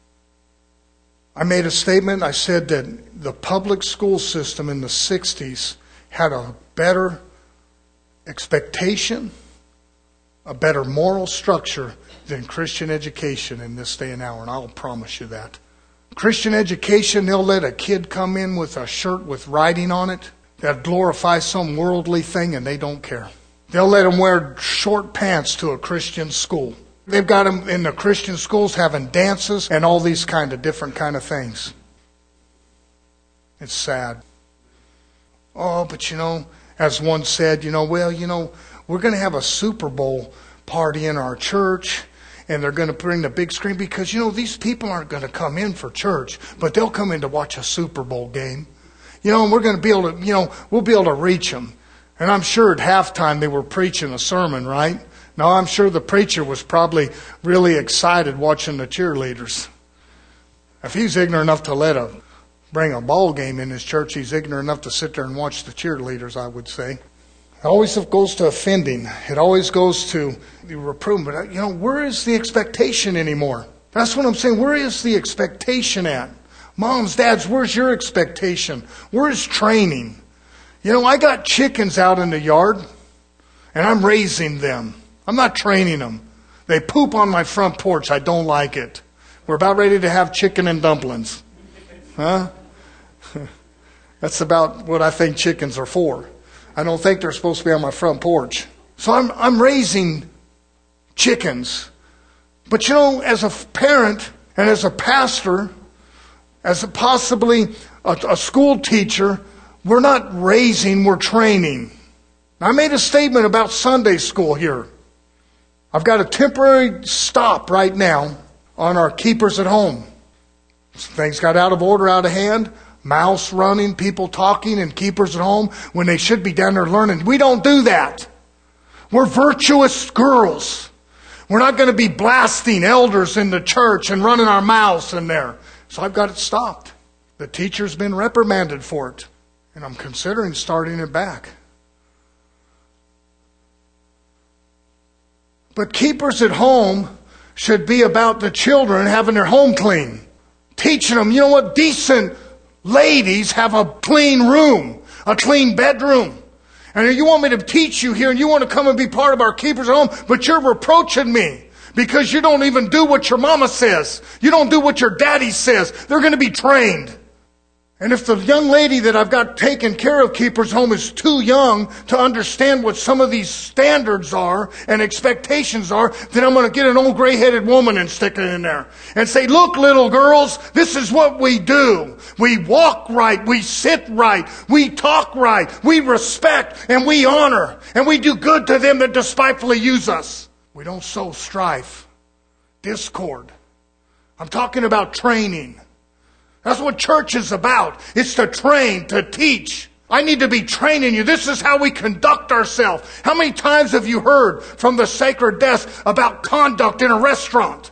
I made a statement. I said that the public school system in the sixties had a better expectation, a better moral structure than Christian education in this day and hour, and I'll promise you that. Christian education, they'll let a kid come in with a shirt with writing on it that glorifies some worldly thing, and they don't care. They'll let them wear short pants to a Christian school. They've got them in the Christian schools having dances and all these kind of different kind of things. It's sad. Oh, but you know, as one said, you know, well, you know, we're going to have a Super Bowl party in our church, and they're going to bring the big screen because, you know, these people aren't going to come in for church, but they'll come in to watch a Super Bowl game. You know, and we're going to be able to, you know, we'll be able to reach them. And I'm sure at halftime they were preaching a sermon, right? Now, I'm sure the preacher was probably really excited watching the cheerleaders. If he's ignorant enough to let a bring a ball game in his church, he's ignorant enough to sit there and watch the cheerleaders, I would say. It always goes to offending. It always goes to the reproof. But, you know, where is the expectation anymore? That's what I'm saying. Where is the expectation at? Moms, dads, where's your expectation? Where's training? You know, I got chickens out in the yard, and I'm raising them. I'm not training them. They poop on my front porch. I don't like it. We're about ready to have chicken and dumplings. Huh? That's about what I think chickens are for. I don't think they're supposed to be on my front porch. So I'm I'm raising chickens. But you know, as a parent and as a pastor, as a possibly a, a school teacher, we're not raising, we're training. I made a statement about Sunday school here. I've got a temporary stop right now on our keepers at home. Things got out of order, out of hand. Mouse running, people talking, and keepers at home when they should be down there learning. We don't do that. We're virtuous girls. We're not going to be blasting elders in the church and running our mouths in there. So I've got it stopped. The teacher's been reprimanded for it. And I'm considering starting it back. But keepers at home should be about the children having their home clean. Teaching them, you know what, decent ladies have a clean room, a clean bedroom. And you want me to teach you here and you want to come and be part of our keepers at home, but you're reproaching me because you don't even do what your mama says. You don't do what your daddy says. They're going to be trained. And if the young lady that I've got taken care of keepers home is too young to understand what some of these standards are and expectations are, then I'm going to get an old gray-headed woman and stick it in there and say, look, little girls, this is what we do. We walk right. We sit right. We talk right. We respect and we honor. And we do good to them that despitefully use us. We don't sow strife, discord. I'm talking about training. That's what church is about. It's to train, to teach. I need to be training you. This is how we conduct ourselves. How many times have you heard from the sacred desk about conduct in a restaurant?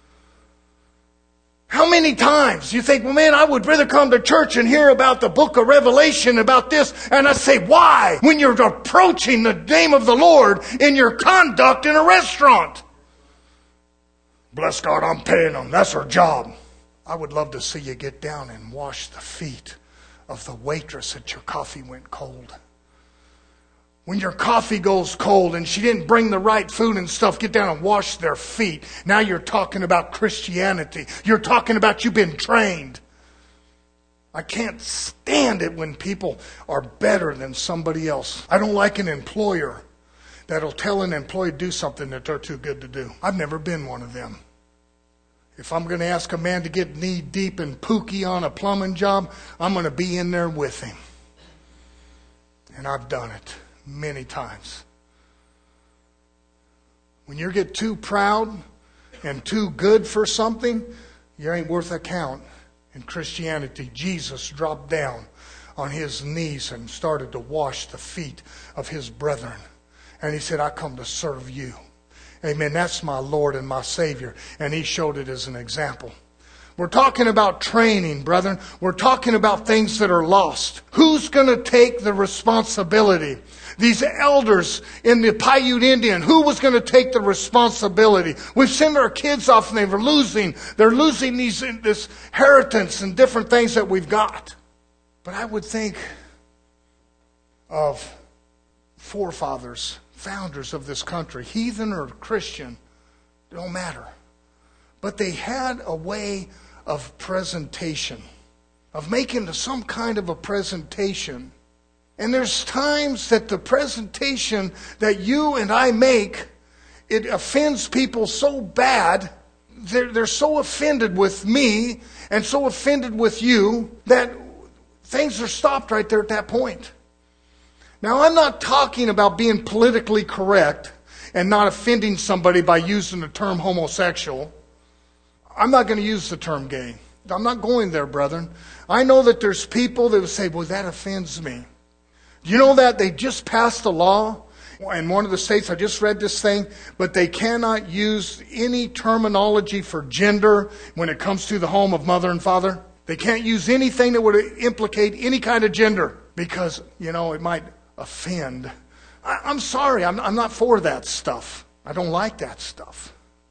How many times you think, well, man, I would rather come to church and hear about the book of Revelation, about this. And I say, why? When you're approaching the name of the Lord in your conduct in a restaurant. Bless God, I'm paying them. That's our job. I would love to see you get down and wash the feet of the waitress that your coffee went cold. When your coffee goes cold and she didn't bring the right food and stuff, get down and wash their feet. Now you're talking about Christianity. You're talking about you've been trained. I can't stand it when people are better than somebody else. I don't like an employer that'll tell an employee to do something that they're too good to do. I've never been one of them. If I'm going to ask a man to get knee deep and pookie on a plumbing job, I'm going to be in there with him. And I've done it many times. When you get too proud and too good for something, you ain't worth a count. In Christianity, Jesus dropped down on his knees and started to wash the feet of his brethren. And he said, I come to serve you. Amen. That's my Lord and my Savior. And he showed it as an example. We're talking about training, brethren. We're talking about things that are lost. Who's going to take the responsibility? These elders in the Paiute Indian, who was going to take the responsibility? We've sent our kids off and they're losing. They're losing these this inheritance and different things that we've got. But I would think of forefathers, founders of this country, heathen or Christian, it don't matter. But they had a way of presentation, of making some kind of a presentation. And there's times that the presentation that you and I make, it offends people so bad, they're, they're so offended with me and so offended with you that things are stopped right there at that point. Now, I'm not talking about being politically correct and not offending somebody by using the term homosexual. I'm not going to use the term gay. I'm not going there, brethren. I know that there's people that would say, well, that offends me. Do you know that they just passed a law in one of the states? I just read this thing, but they cannot use any terminology for gender when it comes to the home of mother and father. They can't use anything that would implicate any kind of gender because, you know, it might offend. I, I'm sorry, I'm, I'm not for that stuff. I don't like that stuff.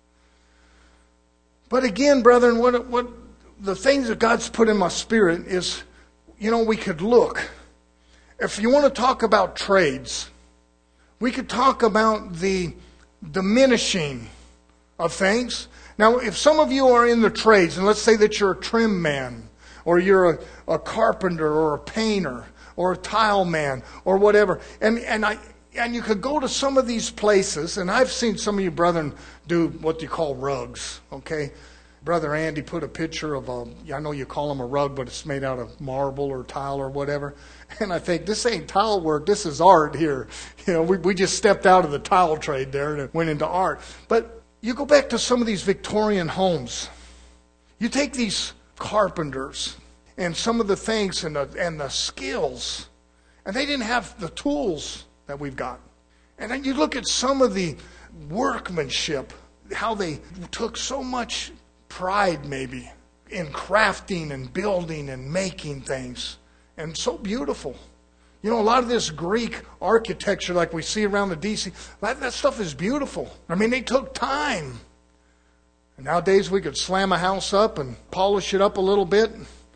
But again, brethren, what, what the things that God's put in my spirit is, you know, we could look. If you want to talk about trades, we could talk about the diminishing of things. Now, if some of you are in the trades, and let's say that you're a trim man, or you're a, a carpenter, or a painter, or a tile man, or whatever, and and I and you could go to some of these places, and I've seen some of you brethren do what you call rugs, okay? Brother Andy put a picture of a, I know you call them a rug, but it's made out of marble or tile or whatever. And I think, this ain't tile work, this is art here. You know, we, we just stepped out of the tile trade there and went into art. But you go back to some of these Victorian homes. You take these carpenters and some of the things and the, and the skills, and they didn't have the tools that we've got. And then you look at some of the workmanship, how they took so much pride maybe in crafting and building and making things, and so beautiful. You know, a lot of this Greek architecture like we see around the D C, that, that stuff is beautiful. I mean, they took time. And nowadays we could slam a house up and polish it up a little bit.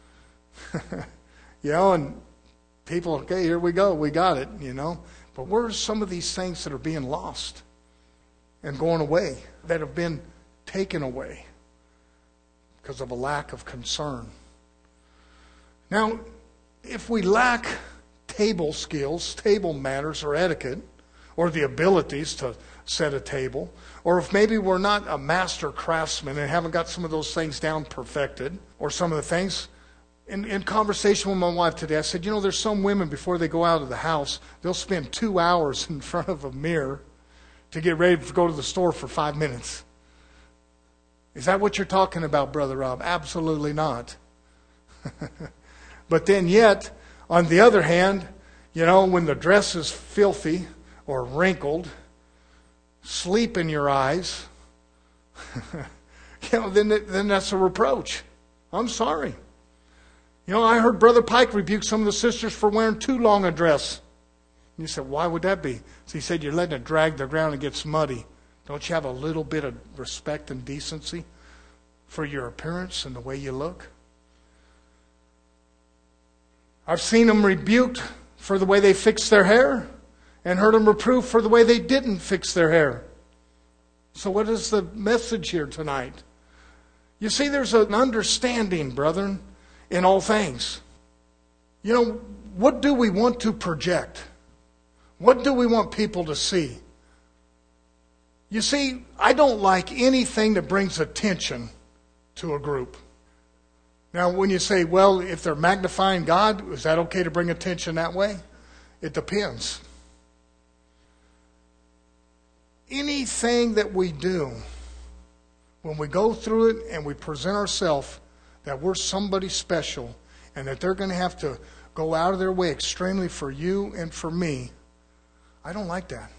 You know, and people, okay, here we go, we got it, you know. But where's some of these things that are being lost and going away, that have been taken away because of a lack of concern? Now, if we lack table skills, table manners or etiquette, or the abilities to set a table, or if maybe we're not a master craftsman and haven't got some of those things down perfected, or some of the things, in, in conversation with my wife today, I said, you know, there's some women before they go out of the house, they'll spend two hours in front of a mirror to get ready to go to the store for five minutes. Is that what you're talking about, Brother Rob? Absolutely not. But then yet, on the other hand, you know, when the dress is filthy or wrinkled, sleep in your eyes, you know, then then that's a reproach. I'm sorry. You know, I heard Brother Pike rebuke some of the sisters for wearing too long a dress. And you said, why would that be? So he said, you're letting it drag the ground and gets muddy. Don't you have a little bit of respect and decency for your appearance and the way you look? I've seen them rebuked for the way they fixed their hair, and heard them reproved for the way they didn't fix their hair. So what is the message here tonight? You see, there's an understanding, brethren, in all things. You know, what do we want to project? What do we want people to see? You see, I don't like anything that brings attention to a group. Now, when you say, well, if they're magnifying God, is that okay to bring attention that way? It depends. Anything that we do, when we go through it and we present ourselves that we're somebody special and that they're going to have to go out of their way extremely for you and for me, I don't like that.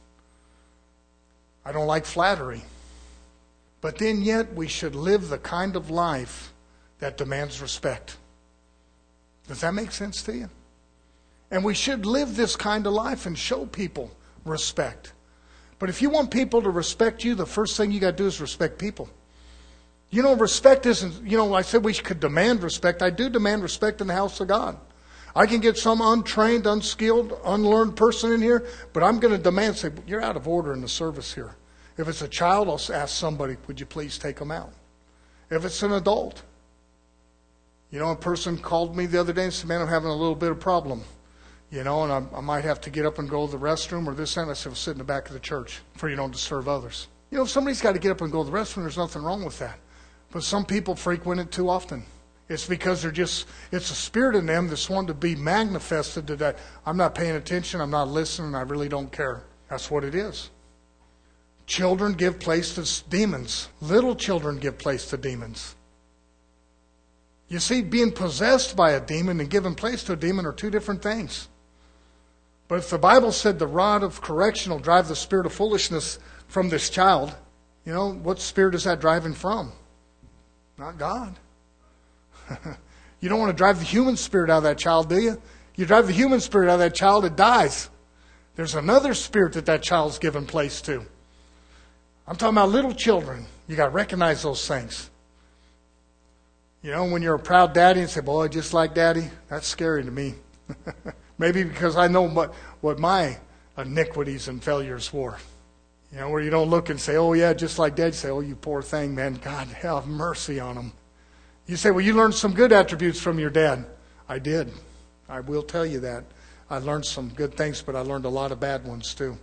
I don't like flattery. But then yet we should live the kind of life that demands respect. Does that make sense to you? And we should live this kind of life and show people respect. But if you want people to respect you, the first thing you got to do is respect people. You know, respect isn't, you know, I said we could demand respect. I do demand respect in the house of God. I can get some untrained, unskilled, unlearned person in here, but I'm going to demand, say, you're out of order in the service here. If it's a child, I'll ask somebody, would you please take them out? If it's an adult. You know, a person called me the other day and said, man, I'm having a little bit of problem. You know, and I, I might have to get up and go to the restroom or this and I said, well, sit in the back of the church for you don't disturb others. You know, if somebody's got to get up and go to the restroom, there's nothing wrong with that. But some people frequent it too often. It's because they're just, it's a spirit in them that's wanting to be manifested to that. I'm not paying attention, I'm not listening, I really don't care. That's what it is. Children give place to demons. Little children give place to demons. You see, being possessed by a demon and giving place to a demon are two different things. But if the Bible said the rod of correction will drive the spirit of foolishness from this child, you know, what spirit is that driving from? Not God. You don't want to drive the human spirit out of that child, do you? You drive the human spirit out of that child, it dies. There's another spirit that that child's given place to. I'm talking about little children. You got to recognize those things. You know, when you're a proud daddy and say, boy, just like daddy, that's scary to me. Maybe because I know what, what my iniquities and failures were. You know, where you don't look and say, oh yeah, just like Dad, you say, oh you poor thing, man, God have mercy on him. You say, well, you learned some good attributes from your dad. I did. I will tell you that. I learned some good things, but I learned a lot of bad ones too.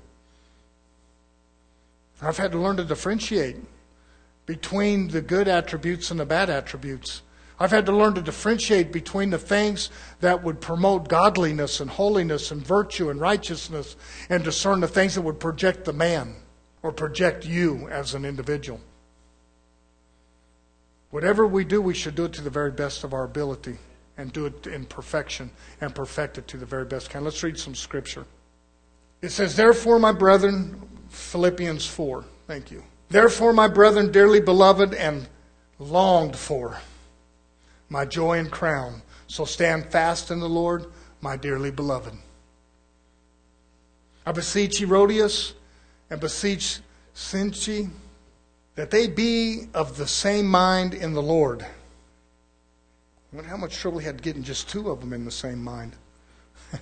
I've had to learn to differentiate between the good attributes and the bad attributes. I've had to learn to differentiate between the things that would promote godliness and holiness and virtue and righteousness, and discern the things that would project the man or project you as an individual. Whatever we do, we should do it to the very best of our ability and do it in perfection and perfect it to the very best kind. Let's read some scripture. It says, therefore, my brethren, Philippians four, thank you. Therefore, my brethren, dearly beloved and longed for, my joy and crown. So stand fast in the Lord, my dearly beloved. I beseech Herodias and beseech Syntyche that they be of the same mind in the Lord. I wonder how much trouble he had getting just two of them in the same mind. one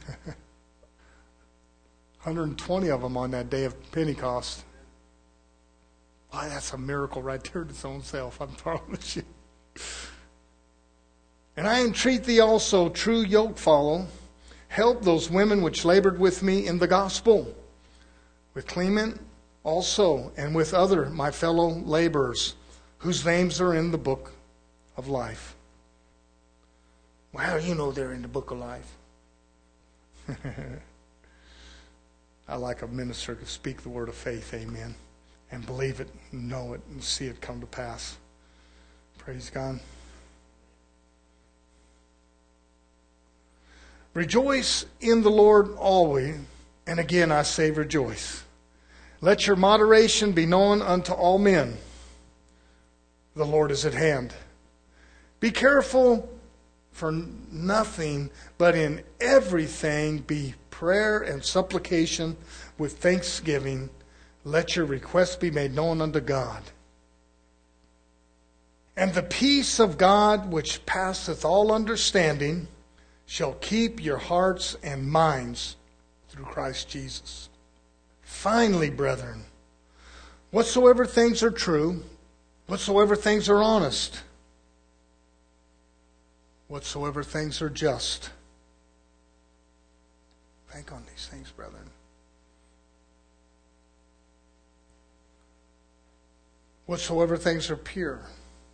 hundred twenty of them on that day of Pentecost. Why, that's a miracle right there to its own self, I promise you. And I entreat thee also, true yoke follow, help those women which labored with me in the gospel, with Clement also, and with other my fellow laborers, whose names are in the book of life. Well, you know they're in the book of life. I like a minister to speak the word of faith, amen, and believe it, and know it, and see it come to pass. Praise God. Rejoice in the Lord always, and again I say rejoice. Let your moderation be known unto all men. The Lord is at hand. Be careful for nothing, but in everything be prayer and supplication with thanksgiving. Let your requests be made known unto God. And the peace of God, which passeth all understanding, shall keep your hearts and minds through Christ Jesus. Finally, brethren, whatsoever things are true, whatsoever things are honest, whatsoever things are just, think on these things, brethren. Whatsoever things are pure,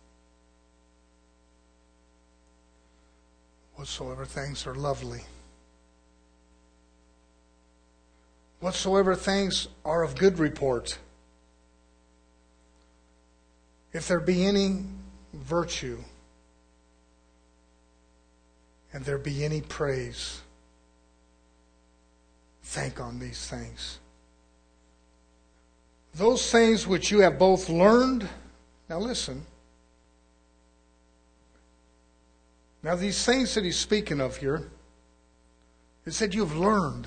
whatsoever things are lovely, whatsoever things are of good report, if there be any virtue, and there be any praise, think on these things. Those things which you have both learned, now listen. Now these things that he's speaking of here, it said you've learned.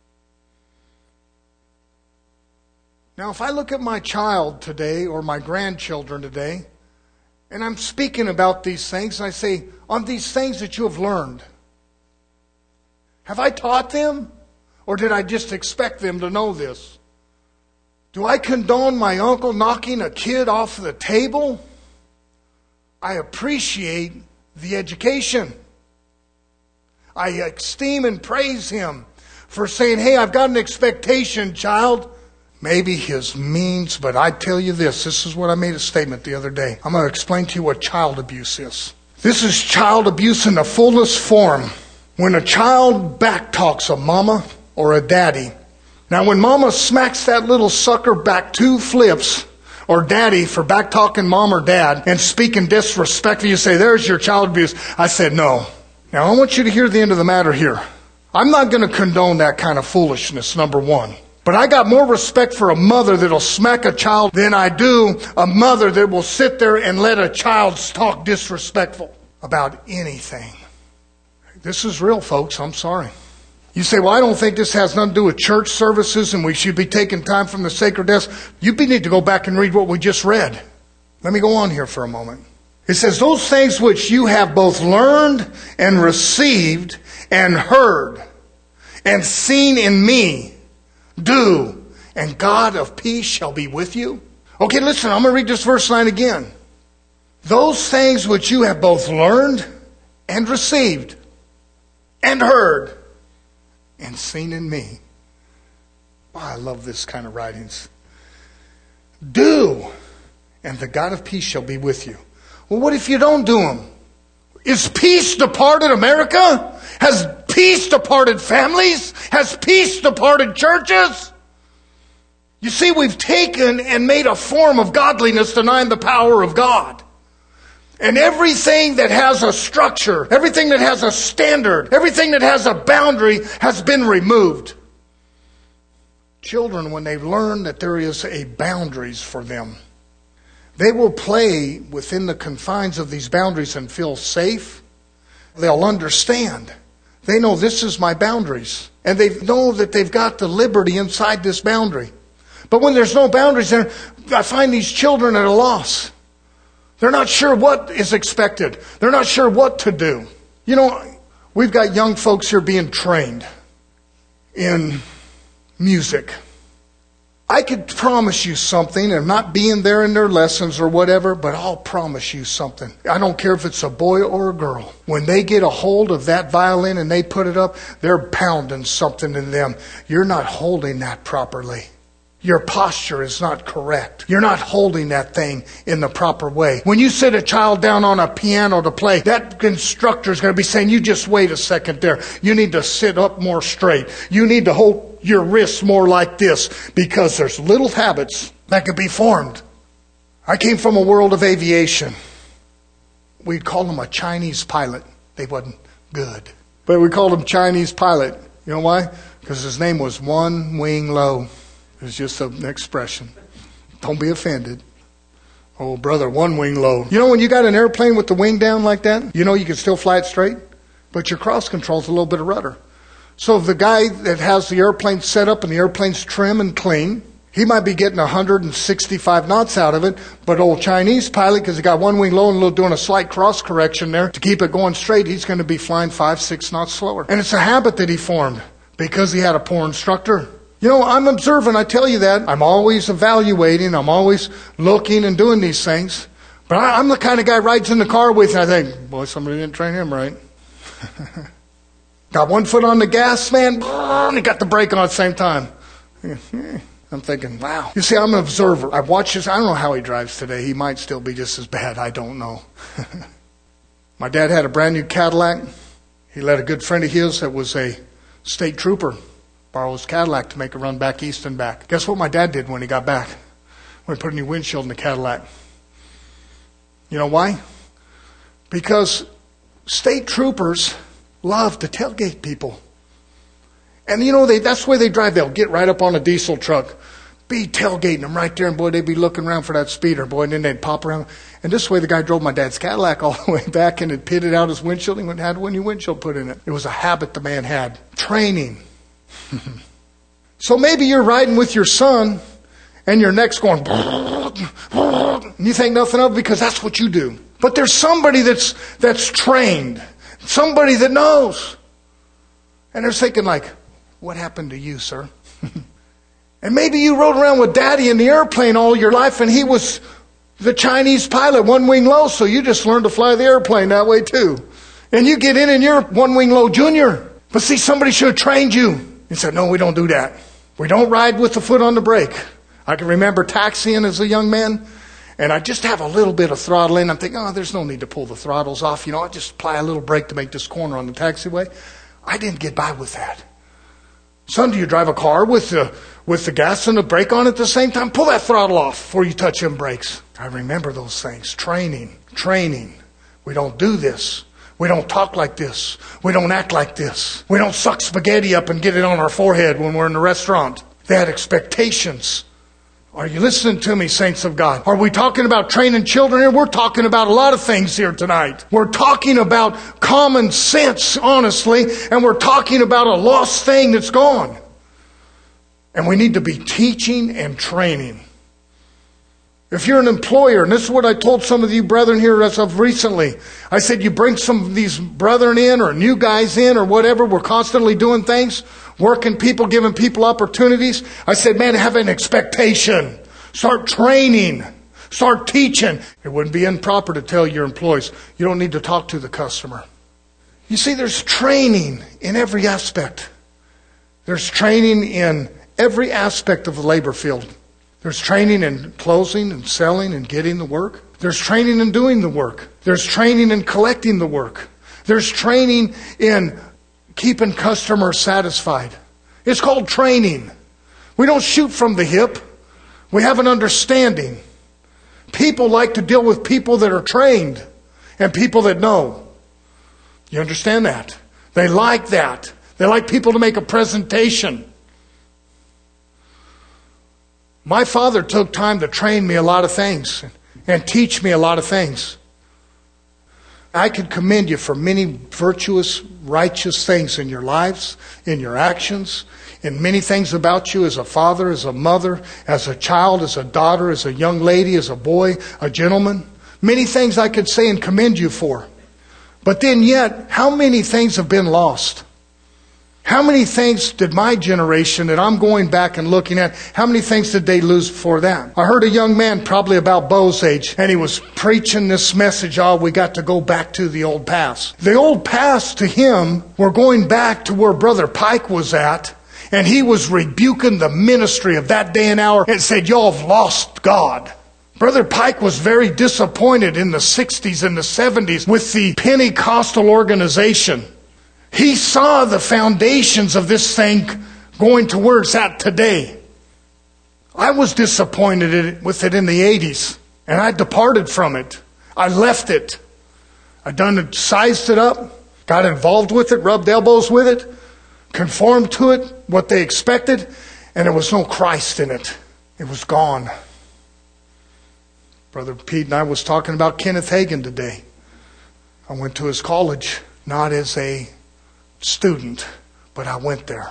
Now if I look at my child today or my grandchildren today, and I'm speaking about these things, and I say, on these things that you have learned, have I taught them? Or did I just expect them to know this? Do I condone my uncle knocking a kid off the table? I appreciate the education. I esteem and praise him for saying, hey, I've got an expectation, child. Maybe his means, but I tell you this, this is what I made a statement the other day. I'm going to explain to you what child abuse is. This is child abuse in the fullest form. When a child backtalks a mama or a daddy. Now when mama smacks that little sucker back two flips, or daddy for backtalking mom or dad and speaking disrespectfully, you say, there's your child abuse. I said, no. Now I want you to hear the end of the matter here. I'm not going to condone that kind of foolishness, number one. But I got more respect for a mother that'll smack a child than I do a mother that will sit there and let a child talk disrespectful about anything. This is real, folks. I'm sorry. You say, well, I don't think this has nothing to do with church services and we should be taking time from the sacred desk. You need to go back and read what we just read. Let me go on here for a moment. It says, those things which you have both learned and received and heard and seen in me, do, and God of peace shall be with you. Okay, listen, I'm going to read this verse nine again. Those things which you have both learned and received and heard and seen in me. Oh, I love this kind of writings. Do, and the God of peace shall be with you. Well, what if you don't do them? Is peace departed America? Has peace departed families? Has peace departed churches? You see, we've taken and made a form of godliness denying the power of God. And everything that has a structure, everything that has a standard, everything that has a boundary has been removed. Children, when they learn that there is a boundaries for them, they will play within the confines of these boundaries and feel safe. They'll understand. They know this is my boundaries. And they know that they've got the liberty inside this boundary. But when there's no boundaries there, I find these children at a loss. They're not sure what is expected. They're not sure what to do. You know, we've got young folks here being trained in music. I could promise you something, and not being there in their lessons or whatever, but I'll promise you something. I don't care if it's a boy or a girl. When they get a hold of that violin and they put it up, they're pounding something in them. You're not holding that properly. Your posture is not correct. You're not holding that thing in the proper way. When you sit a child down on a piano to play, that instructor is going to be saying, you just wait a second there. You need to sit up more straight. You need to hold your wrists more like this, because there's little habits that could be formed. I came from a world of aviation. We'd call him a Chinese pilot. They wasn't good. But we called him Chinese pilot. You know why? Because his name was One Wing Low. It's just an expression. Don't be offended. Oh, brother, one wing low. You know when you got an airplane with the wing down like that, you know you can still fly it straight, but your cross control's a little bit of rudder. So the guy that has the airplane set up and the airplane's trim and clean, he might be getting one hundred sixty-five knots out of it, but old Chinese pilot, because he got one wing low and a little doing a slight cross correction there to keep it going straight, he's going to be flying five, six knots slower. And it's a habit that he formed because he had a poor instructor. You know, I'm observant, I tell you that. I'm always evaluating, I'm always looking and doing these things. But I, I'm the kind of guy rides in the car with you, I think, boy, somebody didn't train him right. Got one foot on the gas, man, and he got the brake on at the same time. I'm thinking, wow. You see, I'm an observer. I watch this. I don't know how he drives today. He might still be just as bad. I don't know. My dad had a brand new Cadillac. He let a good friend of his that was a state trooper borrow his Cadillac to make a run back east and back. Guess what my dad did when he got back? When he put a new windshield in the Cadillac. You know why? Because state troopers love to tailgate people. And you know, they, that's the way they drive. They'll get right up on a diesel truck, be tailgating them right there, and boy, they'd be looking around for that speeder, boy, and then they'd pop around. And this way the guy drove my dad's Cadillac all the way back and had pitted out his windshield and had a new windshield put in it. It was a habit the man had. Training. So maybe you're riding with your son and your neck's going, and you think nothing of it because that's what you do. But there's somebody that's that's trained, somebody that knows. And they're thinking like, what happened to you, sir? And maybe you rode around with daddy in the airplane all your life and he was the Chinese pilot, one wing low, so you just learned to fly the airplane that way too. And you get in and you're one wing low junior. But see, somebody should have trained you. He said, no, we don't do that. We don't ride with the foot on the brake. I can remember taxiing as a young man, and I just have a little bit of throttle in. I'm thinking, oh, there's no need to pull the throttles off. You know, I'll just apply a little brake to make this corner on the taxiway. I didn't get by with that. Son, do you drive a car with the, with the gas and the brake on at the same time? Pull that throttle off before you touch them brakes. I remember those things. Training, training. We don't do this. We don't talk like this. We don't act like this. We don't suck spaghetti up and get it on our forehead when we're in the restaurant. They had expectations. Are you listening to me, saints of God? Are we talking about training children here? We're talking about a lot of things here tonight. We're talking about common sense, honestly, and we're talking about a lost thing that's gone. And we need to be teaching and training. If you're an employer, and this is what I told some of you brethren here as of recently. I said, you bring some of these brethren in or new guys in or whatever. We're constantly doing things. working people, giving people opportunities. I said, man, have an expectation. Start training. Start teaching. It wouldn't be improper to tell your employees, you don't need to talk to the customer. You see, there's training in every aspect. There's training in every aspect of the labor field. There's training in closing and selling and getting the work. There's training in doing the work. There's training in collecting the work. There's training in keeping customers satisfied. It's called training. We don't shoot from the hip. We have an understanding. People like to deal with people that are trained and people that know. You understand that? They like that. They like people to make a presentation. My father took time to train me a lot of things and teach me a lot of things. I could commend you for many virtuous, righteous things in your lives, in your actions, in many things about you as a father, as a mother, as a child, as a daughter, as a young lady, as a boy, a gentleman. Many things I could say and commend you for. But then yet, how many things have been lost? How many things did my generation that I'm going back and looking at, how many things did they lose before that? I heard a young man probably about Bo's age, and he was preaching this message, oh, we got to go back to the old past. The old past to him, we're going back to where Brother Pike was at, and he was rebuking the ministry of that day and hour and said, y'all have lost God. Brother Pike was very disappointed in the sixties and the seventies with the Pentecostal organization. He saw the foundations of this thing going to where it's at today. I was disappointed with it in the eighties, and I departed from it. I left it. I done it, sized it up, got involved with it, rubbed elbows with it, conformed to it, what they expected, and there was no Christ in it. It was gone. Brother Pete and I was talking about Kenneth Hagin today. I went to his college, not as a student, but I went there.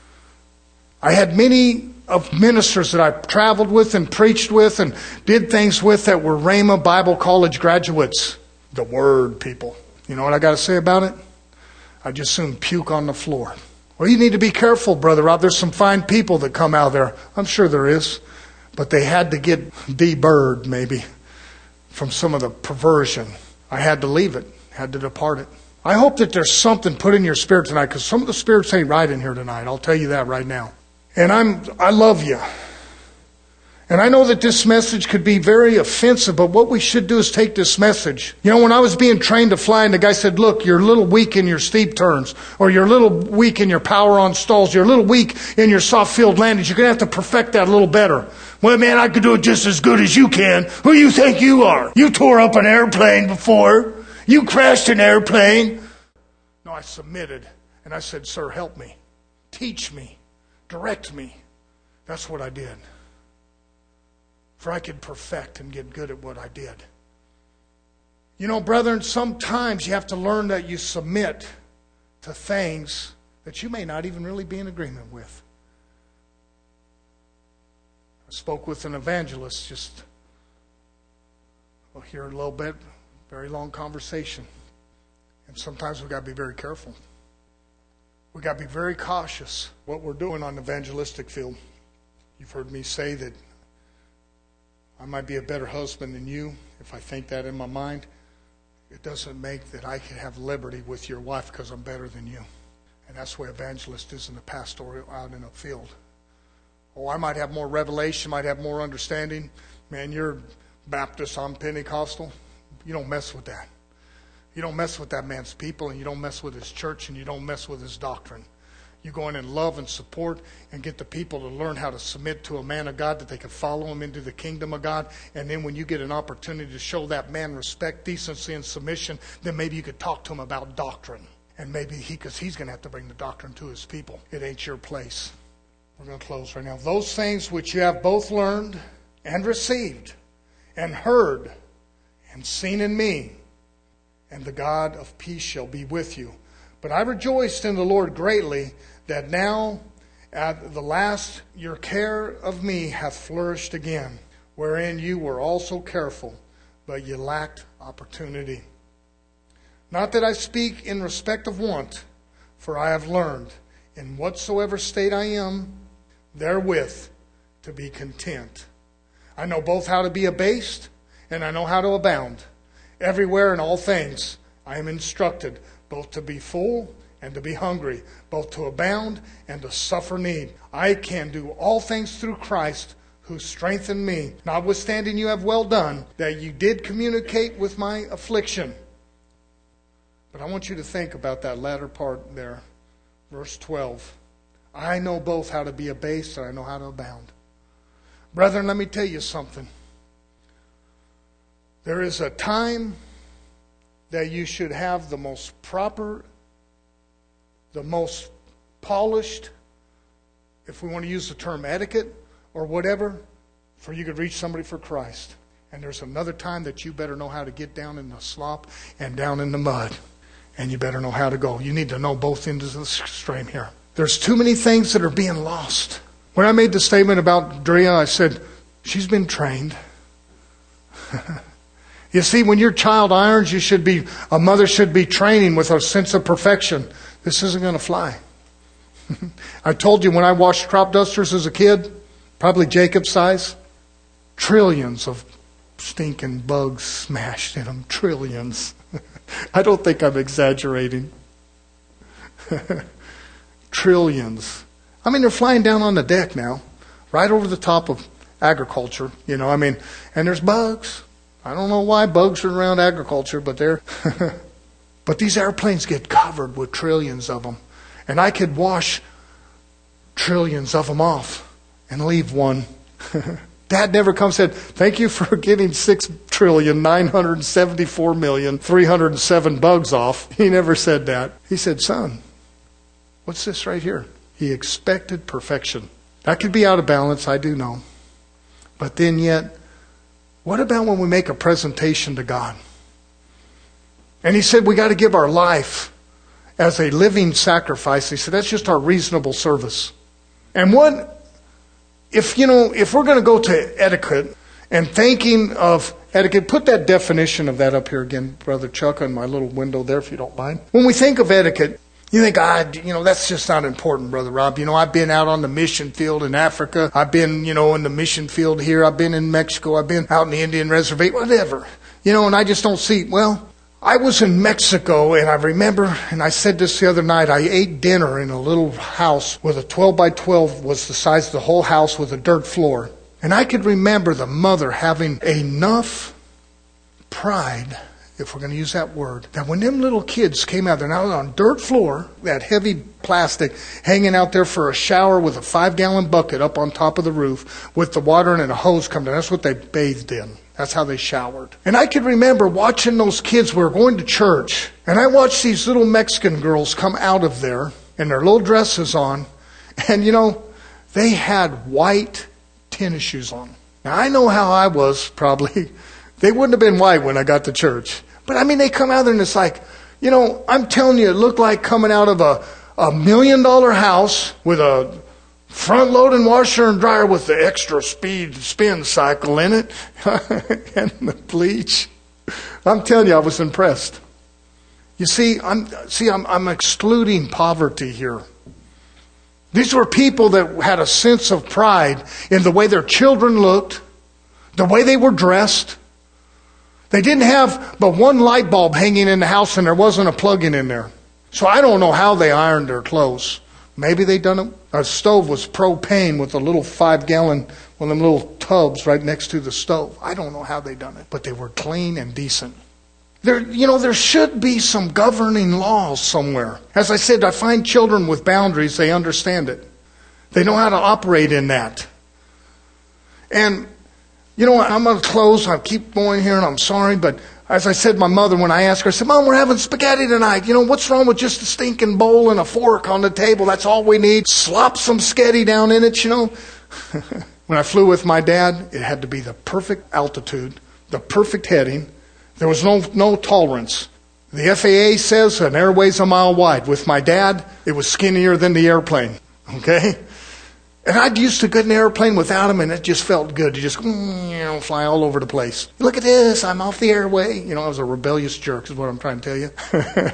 I had many of ministers that I traveled with and preached with and did things with that were Rhema Bible College graduates. The Word people. You know what I got to say about it? I just soon puke on the floor. Well, you need to be careful, Brother Rob. There's some fine people that come out there. I'm sure there is. But they had to get deburred, maybe, from some of the perversion. I had to leave it. Had to depart it. I hope that there's something put in your spirit tonight, because some of the spirits ain't right in here tonight. I'll tell you that right now. And I'm, I love you. And I know that this message could be very offensive, but what we should do is take this message. You know, when I was being trained to fly, and the guy said, look, you're a little weak in your steep turns, or you're a little weak in your power on stalls, you're a little weak in your soft field landings. You're going to have to perfect that a little better. Well, man, I could do it just as good as you can. Who you think you are? You tore up an airplane before. You crashed an airplane. No, I submitted. And I said, sir, help me. Teach me. Direct me. That's what I did. For I could perfect and get good at what I did. You know, brethren, sometimes you have to learn that you submit to things that you may not even really be in agreement with. I spoke with an evangelist just well, here a little bit. Very long conversation. And sometimes we've got to be very careful. We've got to be very cautious what we're doing on the evangelistic field. You've heard me say that I might be a better husband than you. If I think that in my mind, it doesn't make that I can have liberty with your wife because I'm better than you. And that's the way evangelist is in the pastoral out in the field. Oh, I might have more revelation, might have more understanding. Man, you're Baptist, I'm Pentecostal. You don't mess with that. You don't mess with that man's people, and you don't mess with his church, and you don't mess with his doctrine. You go in and love and support and get the people to learn how to submit to a man of God, that they can follow him into the kingdom of God. And then when you get an opportunity to show that man respect, decency, and submission, then maybe you could talk to him about doctrine. And maybe he, because he's going to have to bring the doctrine to his people. It ain't your place. We're going to close right now. Those things which you have both learned and received and heard and seen in me, and the God of peace shall be with you. But I rejoiced in the Lord greatly, that now at the last your care of me hath flourished again, wherein you were also careful, but ye lacked opportunity. Not that I speak in respect of want, for I have learned in whatsoever state I am, therewith to be content. I know both how to be abased, and I know how to abound. Everywhere in all things I am instructed, both to be full and to be hungry, both to abound and to suffer need. I can do all things through Christ who strengthened me. Notwithstanding you have well done, that you did communicate with my affliction. But I want you to think about that latter part there. Verse twelve. I know both how to be abased and I know how to abound. Brethren, let me tell you something. There is a time that you should have the most proper, the most polished, if we want to use the term etiquette or whatever, for you could reach somebody for Christ. And there's another time that you better know how to get down in the slop and down in the mud. And you better know how to go. You need to know both ends of the stream here. There's too many things that are being lost. When I made the statement about Drea, I said, she's been trained. You see, when your child irons, you should be, a mother should be training with a sense of perfection. This isn't going to fly. I told you when I washed crop dusters as a kid, probably Jacob size, trillions of stinking bugs smashed in them. Trillions. I don't think I'm exaggerating. Trillions. I mean, they're flying down on the deck now, right over the top of agriculture. You know, I mean, and there's bugs. I don't know why bugs are around agriculture, but they're... But these airplanes get covered with trillions of them. And I could wash trillions of them off and leave one. Dad never comes and said, thank you for getting six trillion, nine hundred seventy-four million, three hundred seven bugs off. He never said that. He said, son, what's this right here? He expected perfection. That could be out of balance, I do know. But then yet, what about when we make a presentation to God? And he said we got to give our life as a living sacrifice. He said that's just our reasonable service. And what, if you know, if we're going to go to etiquette and thinking of etiquette, put that definition of that up here again, Brother Chuck, on my little window there, if you don't mind. When we think of etiquette, you think, ah, you know, that's just not important, Brother Rob. You know, I've been out on the mission field in Africa. I've been, you know, in the mission field here. I've been in Mexico. I've been out in the Indian reservation, whatever. You know, and I just don't see, well, I was in Mexico, and I remember, and I said this the other night, I ate dinner in a little house with a twelve by twelve was the size of the whole house with a dirt floor. And I could remember the mother having enough pride, if we're going to use that word, that when them little kids came out, they're now on dirt floor, that heavy plastic hanging out there for a shower with a five-gallon bucket up on top of the roof with the water and a hose coming down. That's what they bathed in. That's how they showered. And I could remember watching those kids. We were going to church, and I watched these little Mexican girls come out of there and their little dresses on. And, you know, they had white tennis shoes on. Now, I know how I was probably. They wouldn't have been white when I got to church. But, I mean, they come out there and it's like, you know, I'm telling you, it looked like coming out of a, a million-dollar house with a front-loading washer and dryer with the extra speed spin cycle in it and the bleach. I'm telling you, I was impressed. You see, I'm see, I'm, I'm excluding poverty here. These were people that had a sense of pride in the way their children looked, the way they were dressed. They didn't have but one light bulb hanging in the house, and there wasn't a plug-in in there. So I don't know how they ironed their clothes. Maybe they done it. Our stove was propane with a little five-gallon, one of them little tubs right next to the stove. I don't know how they done it, but they were clean and decent. There, you know, there should be some governing laws somewhere. As I said, I find children with boundaries. They understand it. They know how to operate in that. And you know, I'm going to close. I keep going here, and I'm sorry, but as I said, my mother, when I asked her, I said, Mom, we're having spaghetti tonight. You know, what's wrong with just a stinking bowl and a fork on the table? That's all we need. Slop some sketty down in it, you know. When I flew with my dad, it had to be the perfect altitude, the perfect heading. There was no no tolerance. The F A A says an airway's a mile wide. With my dad, it was skinnier than the airplane. Okay? And I'd used to get in an airplane without him, and it just felt good to just, you know, fly all over the place. Look at this, I'm off the airway. You know, I was a rebellious jerk is what I'm trying to tell you.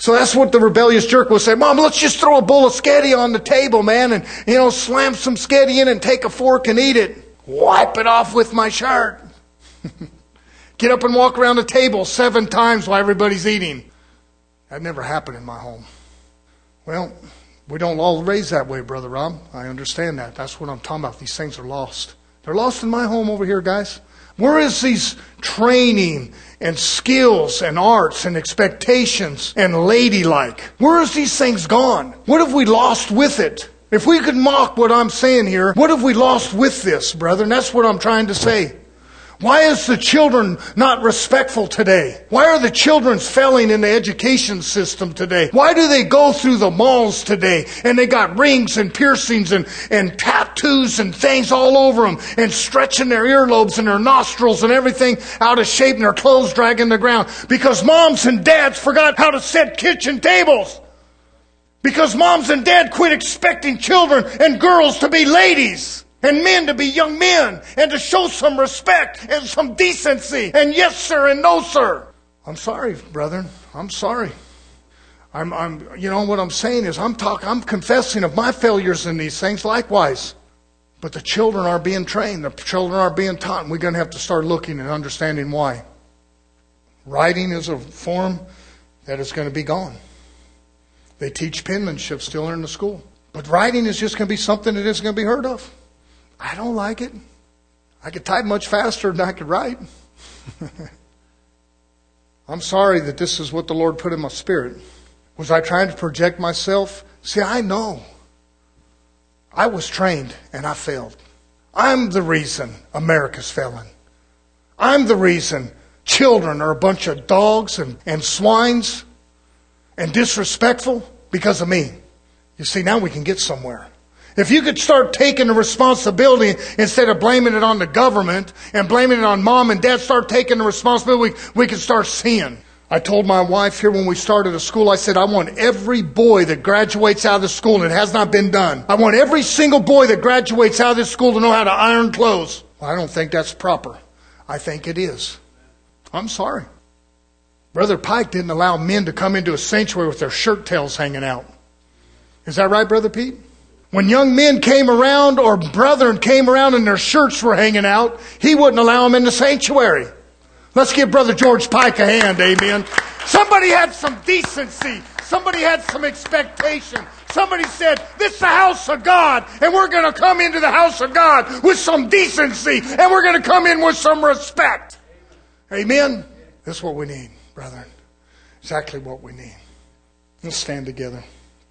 So that's what the rebellious jerk will say. Mom, let's just throw a bowl of sketty on the table, man, and, you know, slam some sketty in and take a fork and eat it. Wipe it off with my shirt. Get up and walk around the table seven times while everybody's eating. That never happened in my home. Well, we don't all raise that way, Brother Rob. I understand that. That's what I'm talking about. These things are lost. They're lost in my home over here, guys. Where is these training and skills and arts and expectations and ladylike? Where is these things gone? What have we lost with it? If we could mock what I'm saying here, what have we lost with this, brethren? That's what I'm trying to say. Why is the children not respectful today? Why are the children failing in the education system today? Why do they go through the malls today and they got rings and piercings and, and tattoos and things all over them and stretching their earlobes and their nostrils and everything out of shape and their clothes dragging the ground? Because moms and dads forgot how to set kitchen tables. Because moms and dads quit expecting children and girls to be ladies. And men to be young men, and to show some respect and some decency, and yes sir and no sir. I'm sorry, brethren. I'm sorry. I'm, I'm, you know what I'm saying is I'm talking, I'm confessing of my failures in these things likewise. But the children are being trained. The children are being taught, and we're going to have to start looking and understanding why. Writing is a form that is going to be gone. They teach penmanship still in the school, but writing is just going to be something that isn't going to be heard of. I don't like it. I could type much faster than I could write. I'm sorry that this is what the Lord put in my spirit. Was I trying to project myself? See, I know. I was trained and I failed. I'm the reason America's failing. I'm the reason children are a bunch of dogs and, and swines and disrespectful because of me. You see, now we can get somewhere. If you could start taking the responsibility instead of blaming it on the government and blaming it on mom and dad, start taking the responsibility, we, we can start seeing. I told my wife here when we started a school, I said, I want every boy that graduates out of the school, and it has not been done. I want every single boy that graduates out of this school to know how to iron clothes. Well, I don't think that's proper. I think it is. I'm sorry. Brother Pike didn't allow men to come into a sanctuary with their shirt tails hanging out. Is that right, Brother Pete? When young men came around or brethren came around and their shirts were hanging out, he wouldn't allow them in the sanctuary. Let's give Brother George Pike a hand, amen. Somebody had some decency. Somebody had some expectation. Somebody said, this is the house of God, and we're going to come into the house of God with some decency, and we're going to come in with some respect. Amen? That's what we need, brethren. Exactly what we need. Let's stand together.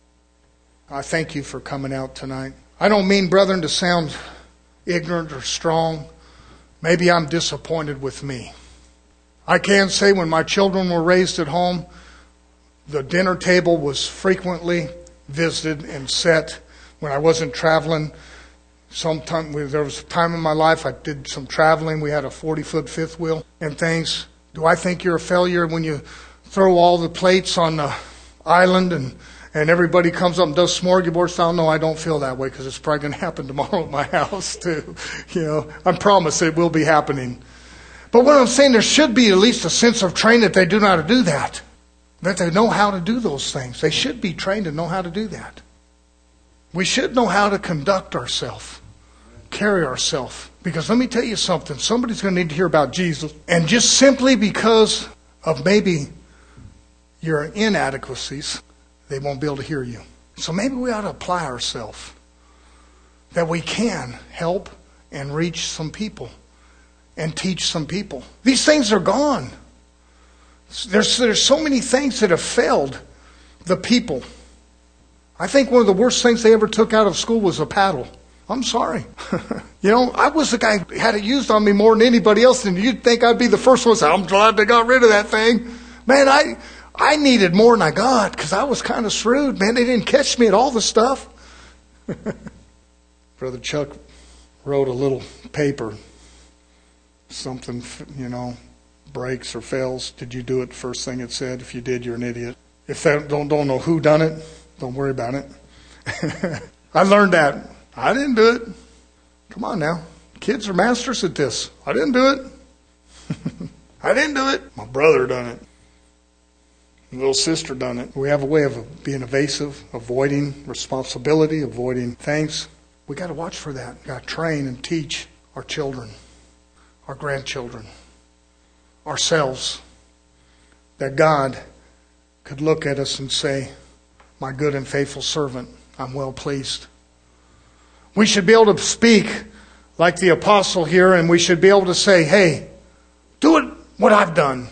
I thank you for coming out tonight. I don't mean, brethren, to sound ignorant or strong. Maybe I'm disappointed with me. I can say when my children were raised at home, the dinner table was frequently visited and set when I wasn't traveling. Sometime, there was a time in my life I did some traveling. We had a forty-foot fifth wheel and things. Do I think you're a failure when you throw all the plates on the island and And everybody comes up and does smorgasbord style? No, I don't feel that way, because it's probably going to happen tomorrow at my house too. You know, I promise it will be happening. But what I'm saying, there should be at least a sense of training that they do know how to do that. That they know how to do those things. They should be trained to know how to do that. We should know how to conduct ourselves, carry ourselves. Because let me tell you something. Somebody's going to need to hear about Jesus. And just simply because of maybe your inadequacies, they won't be able to hear you. So maybe we ought to apply ourselves that we can help and reach some people and teach some people. These things are gone. There's, there's so many things that have failed the people. I think one of the worst things they ever took out of school was a paddle. I'm sorry. You know, I was the guy who had it used on me more than anybody else, and you'd think I'd be the first one to say, I'm glad they got rid of that thing. Man, I... I needed more than I got because I was kind of shrewd. Man, they didn't catch me at all the stuff. Brother Chuck wrote a little paper. Something, you know, breaks or fails. Did you do it? First thing it said. If you did, you're an idiot. If they don't, don't know who done it, don't worry about it. I learned that. I didn't do it. Come on now. Kids are masters at this. I didn't do it. I didn't do it. My brother done it. Little sister done it. We have a way of being evasive, avoiding responsibility, avoiding things. We got to watch for that. We got to train and teach our children, our grandchildren, ourselves, that God could look at us and say, my good and faithful servant, I'm well pleased. We should be able to speak like the apostle here, and we should be able to say, hey, do it what I've done.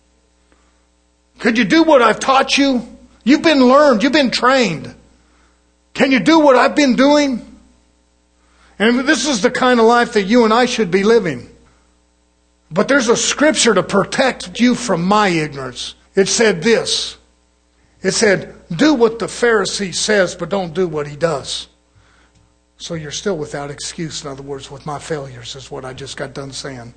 Could you do what I've taught you? You've been learned. You've been trained. Can you do what I've been doing? And this is the kind of life that you and I should be living. But there's a scripture to protect you from my ignorance. It said this. It said, do what the Pharisee says, but don't do what he does. So you're still without excuse, in other words, with my failures, is what I just got done saying.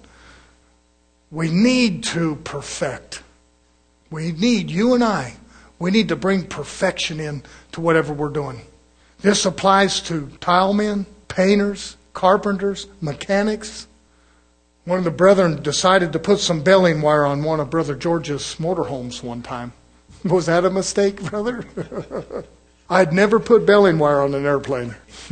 We need to perfect. We need, you and I, we need to bring perfection in to whatever we're doing. This applies to tile men, painters, carpenters, mechanics. One of the brethren decided to put some baling wire on one of Brother George's motorhomes one time. Was that a mistake, brother? I'd never put baling wire on an airplane.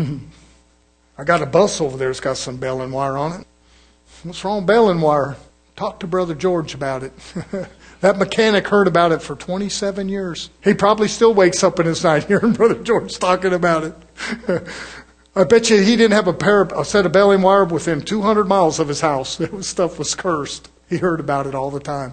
I got a bus over there that's got some baling wire on it. What's wrong with baling wire? Talk to Brother George about it. That mechanic heard about it for twenty-seven years. He probably still wakes up in his night hearing Brother George talking about it. I bet you he didn't have a pair of, a set of baling wire within two hundred miles of his house. That stuff was cursed. He heard about it all the time.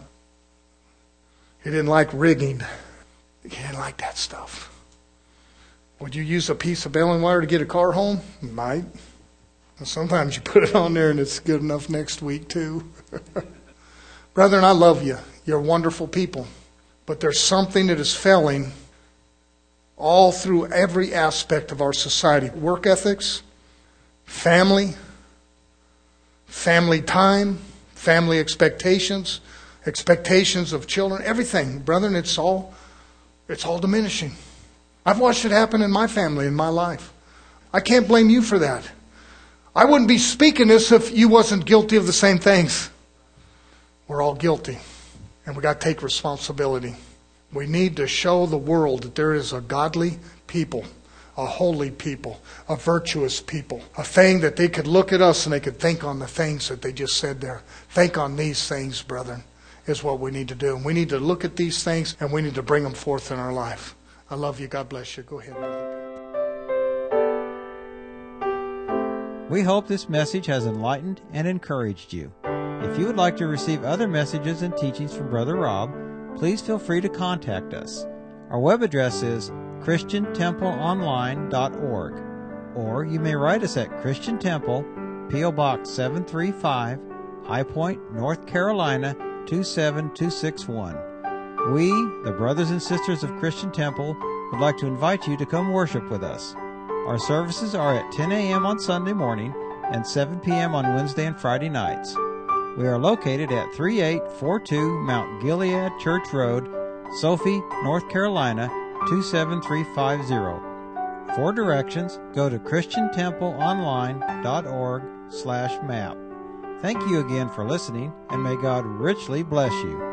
He didn't like rigging. He didn't like that stuff. Would you use a piece of baling wire to get a car home? You might. Sometimes you put it on there and it's good enough next week too. Brethren, I love you. You're wonderful people. But there's something that is failing all through every aspect of our society. Work ethics, family, family time, family expectations, expectations of children, everything. Brethren, it's all, it's all diminishing. I've watched it happen in my family, in my life. I can't blame you for that. I wouldn't be speaking this if you wasn't guilty of the same things. We're all guilty. And we got to take responsibility. We need to show the world that there is a godly people, a holy people, a virtuous people. A thing that they could look at us and they could think on the things that they just said there. Think on these things, brethren, is what we need to do. And we need to look at these things and we need to bring them forth in our life. I love you. God bless you. Go ahead, brother. We hope this message has enlightened and encouraged you. If you would like to receive other messages and teachings from Brother Rob, please feel free to contact us. Our web address is christian temple online dot org, or you may write us at Christian Temple, P O Box seven three five, High Point, North Carolina two seven two six one. We, the brothers and sisters of Christian Temple, would like to invite you to come worship with us. Our services are at ten a.m. on Sunday morning and seven p.m. on Wednesday and Friday nights. We are located at thirty-eight forty-two Mount Gilead Church Road, Sophie, North Carolina two seven three five zero. For directions, go to christian temple online dot org slash map. Thank you again for listening, and may God richly bless you.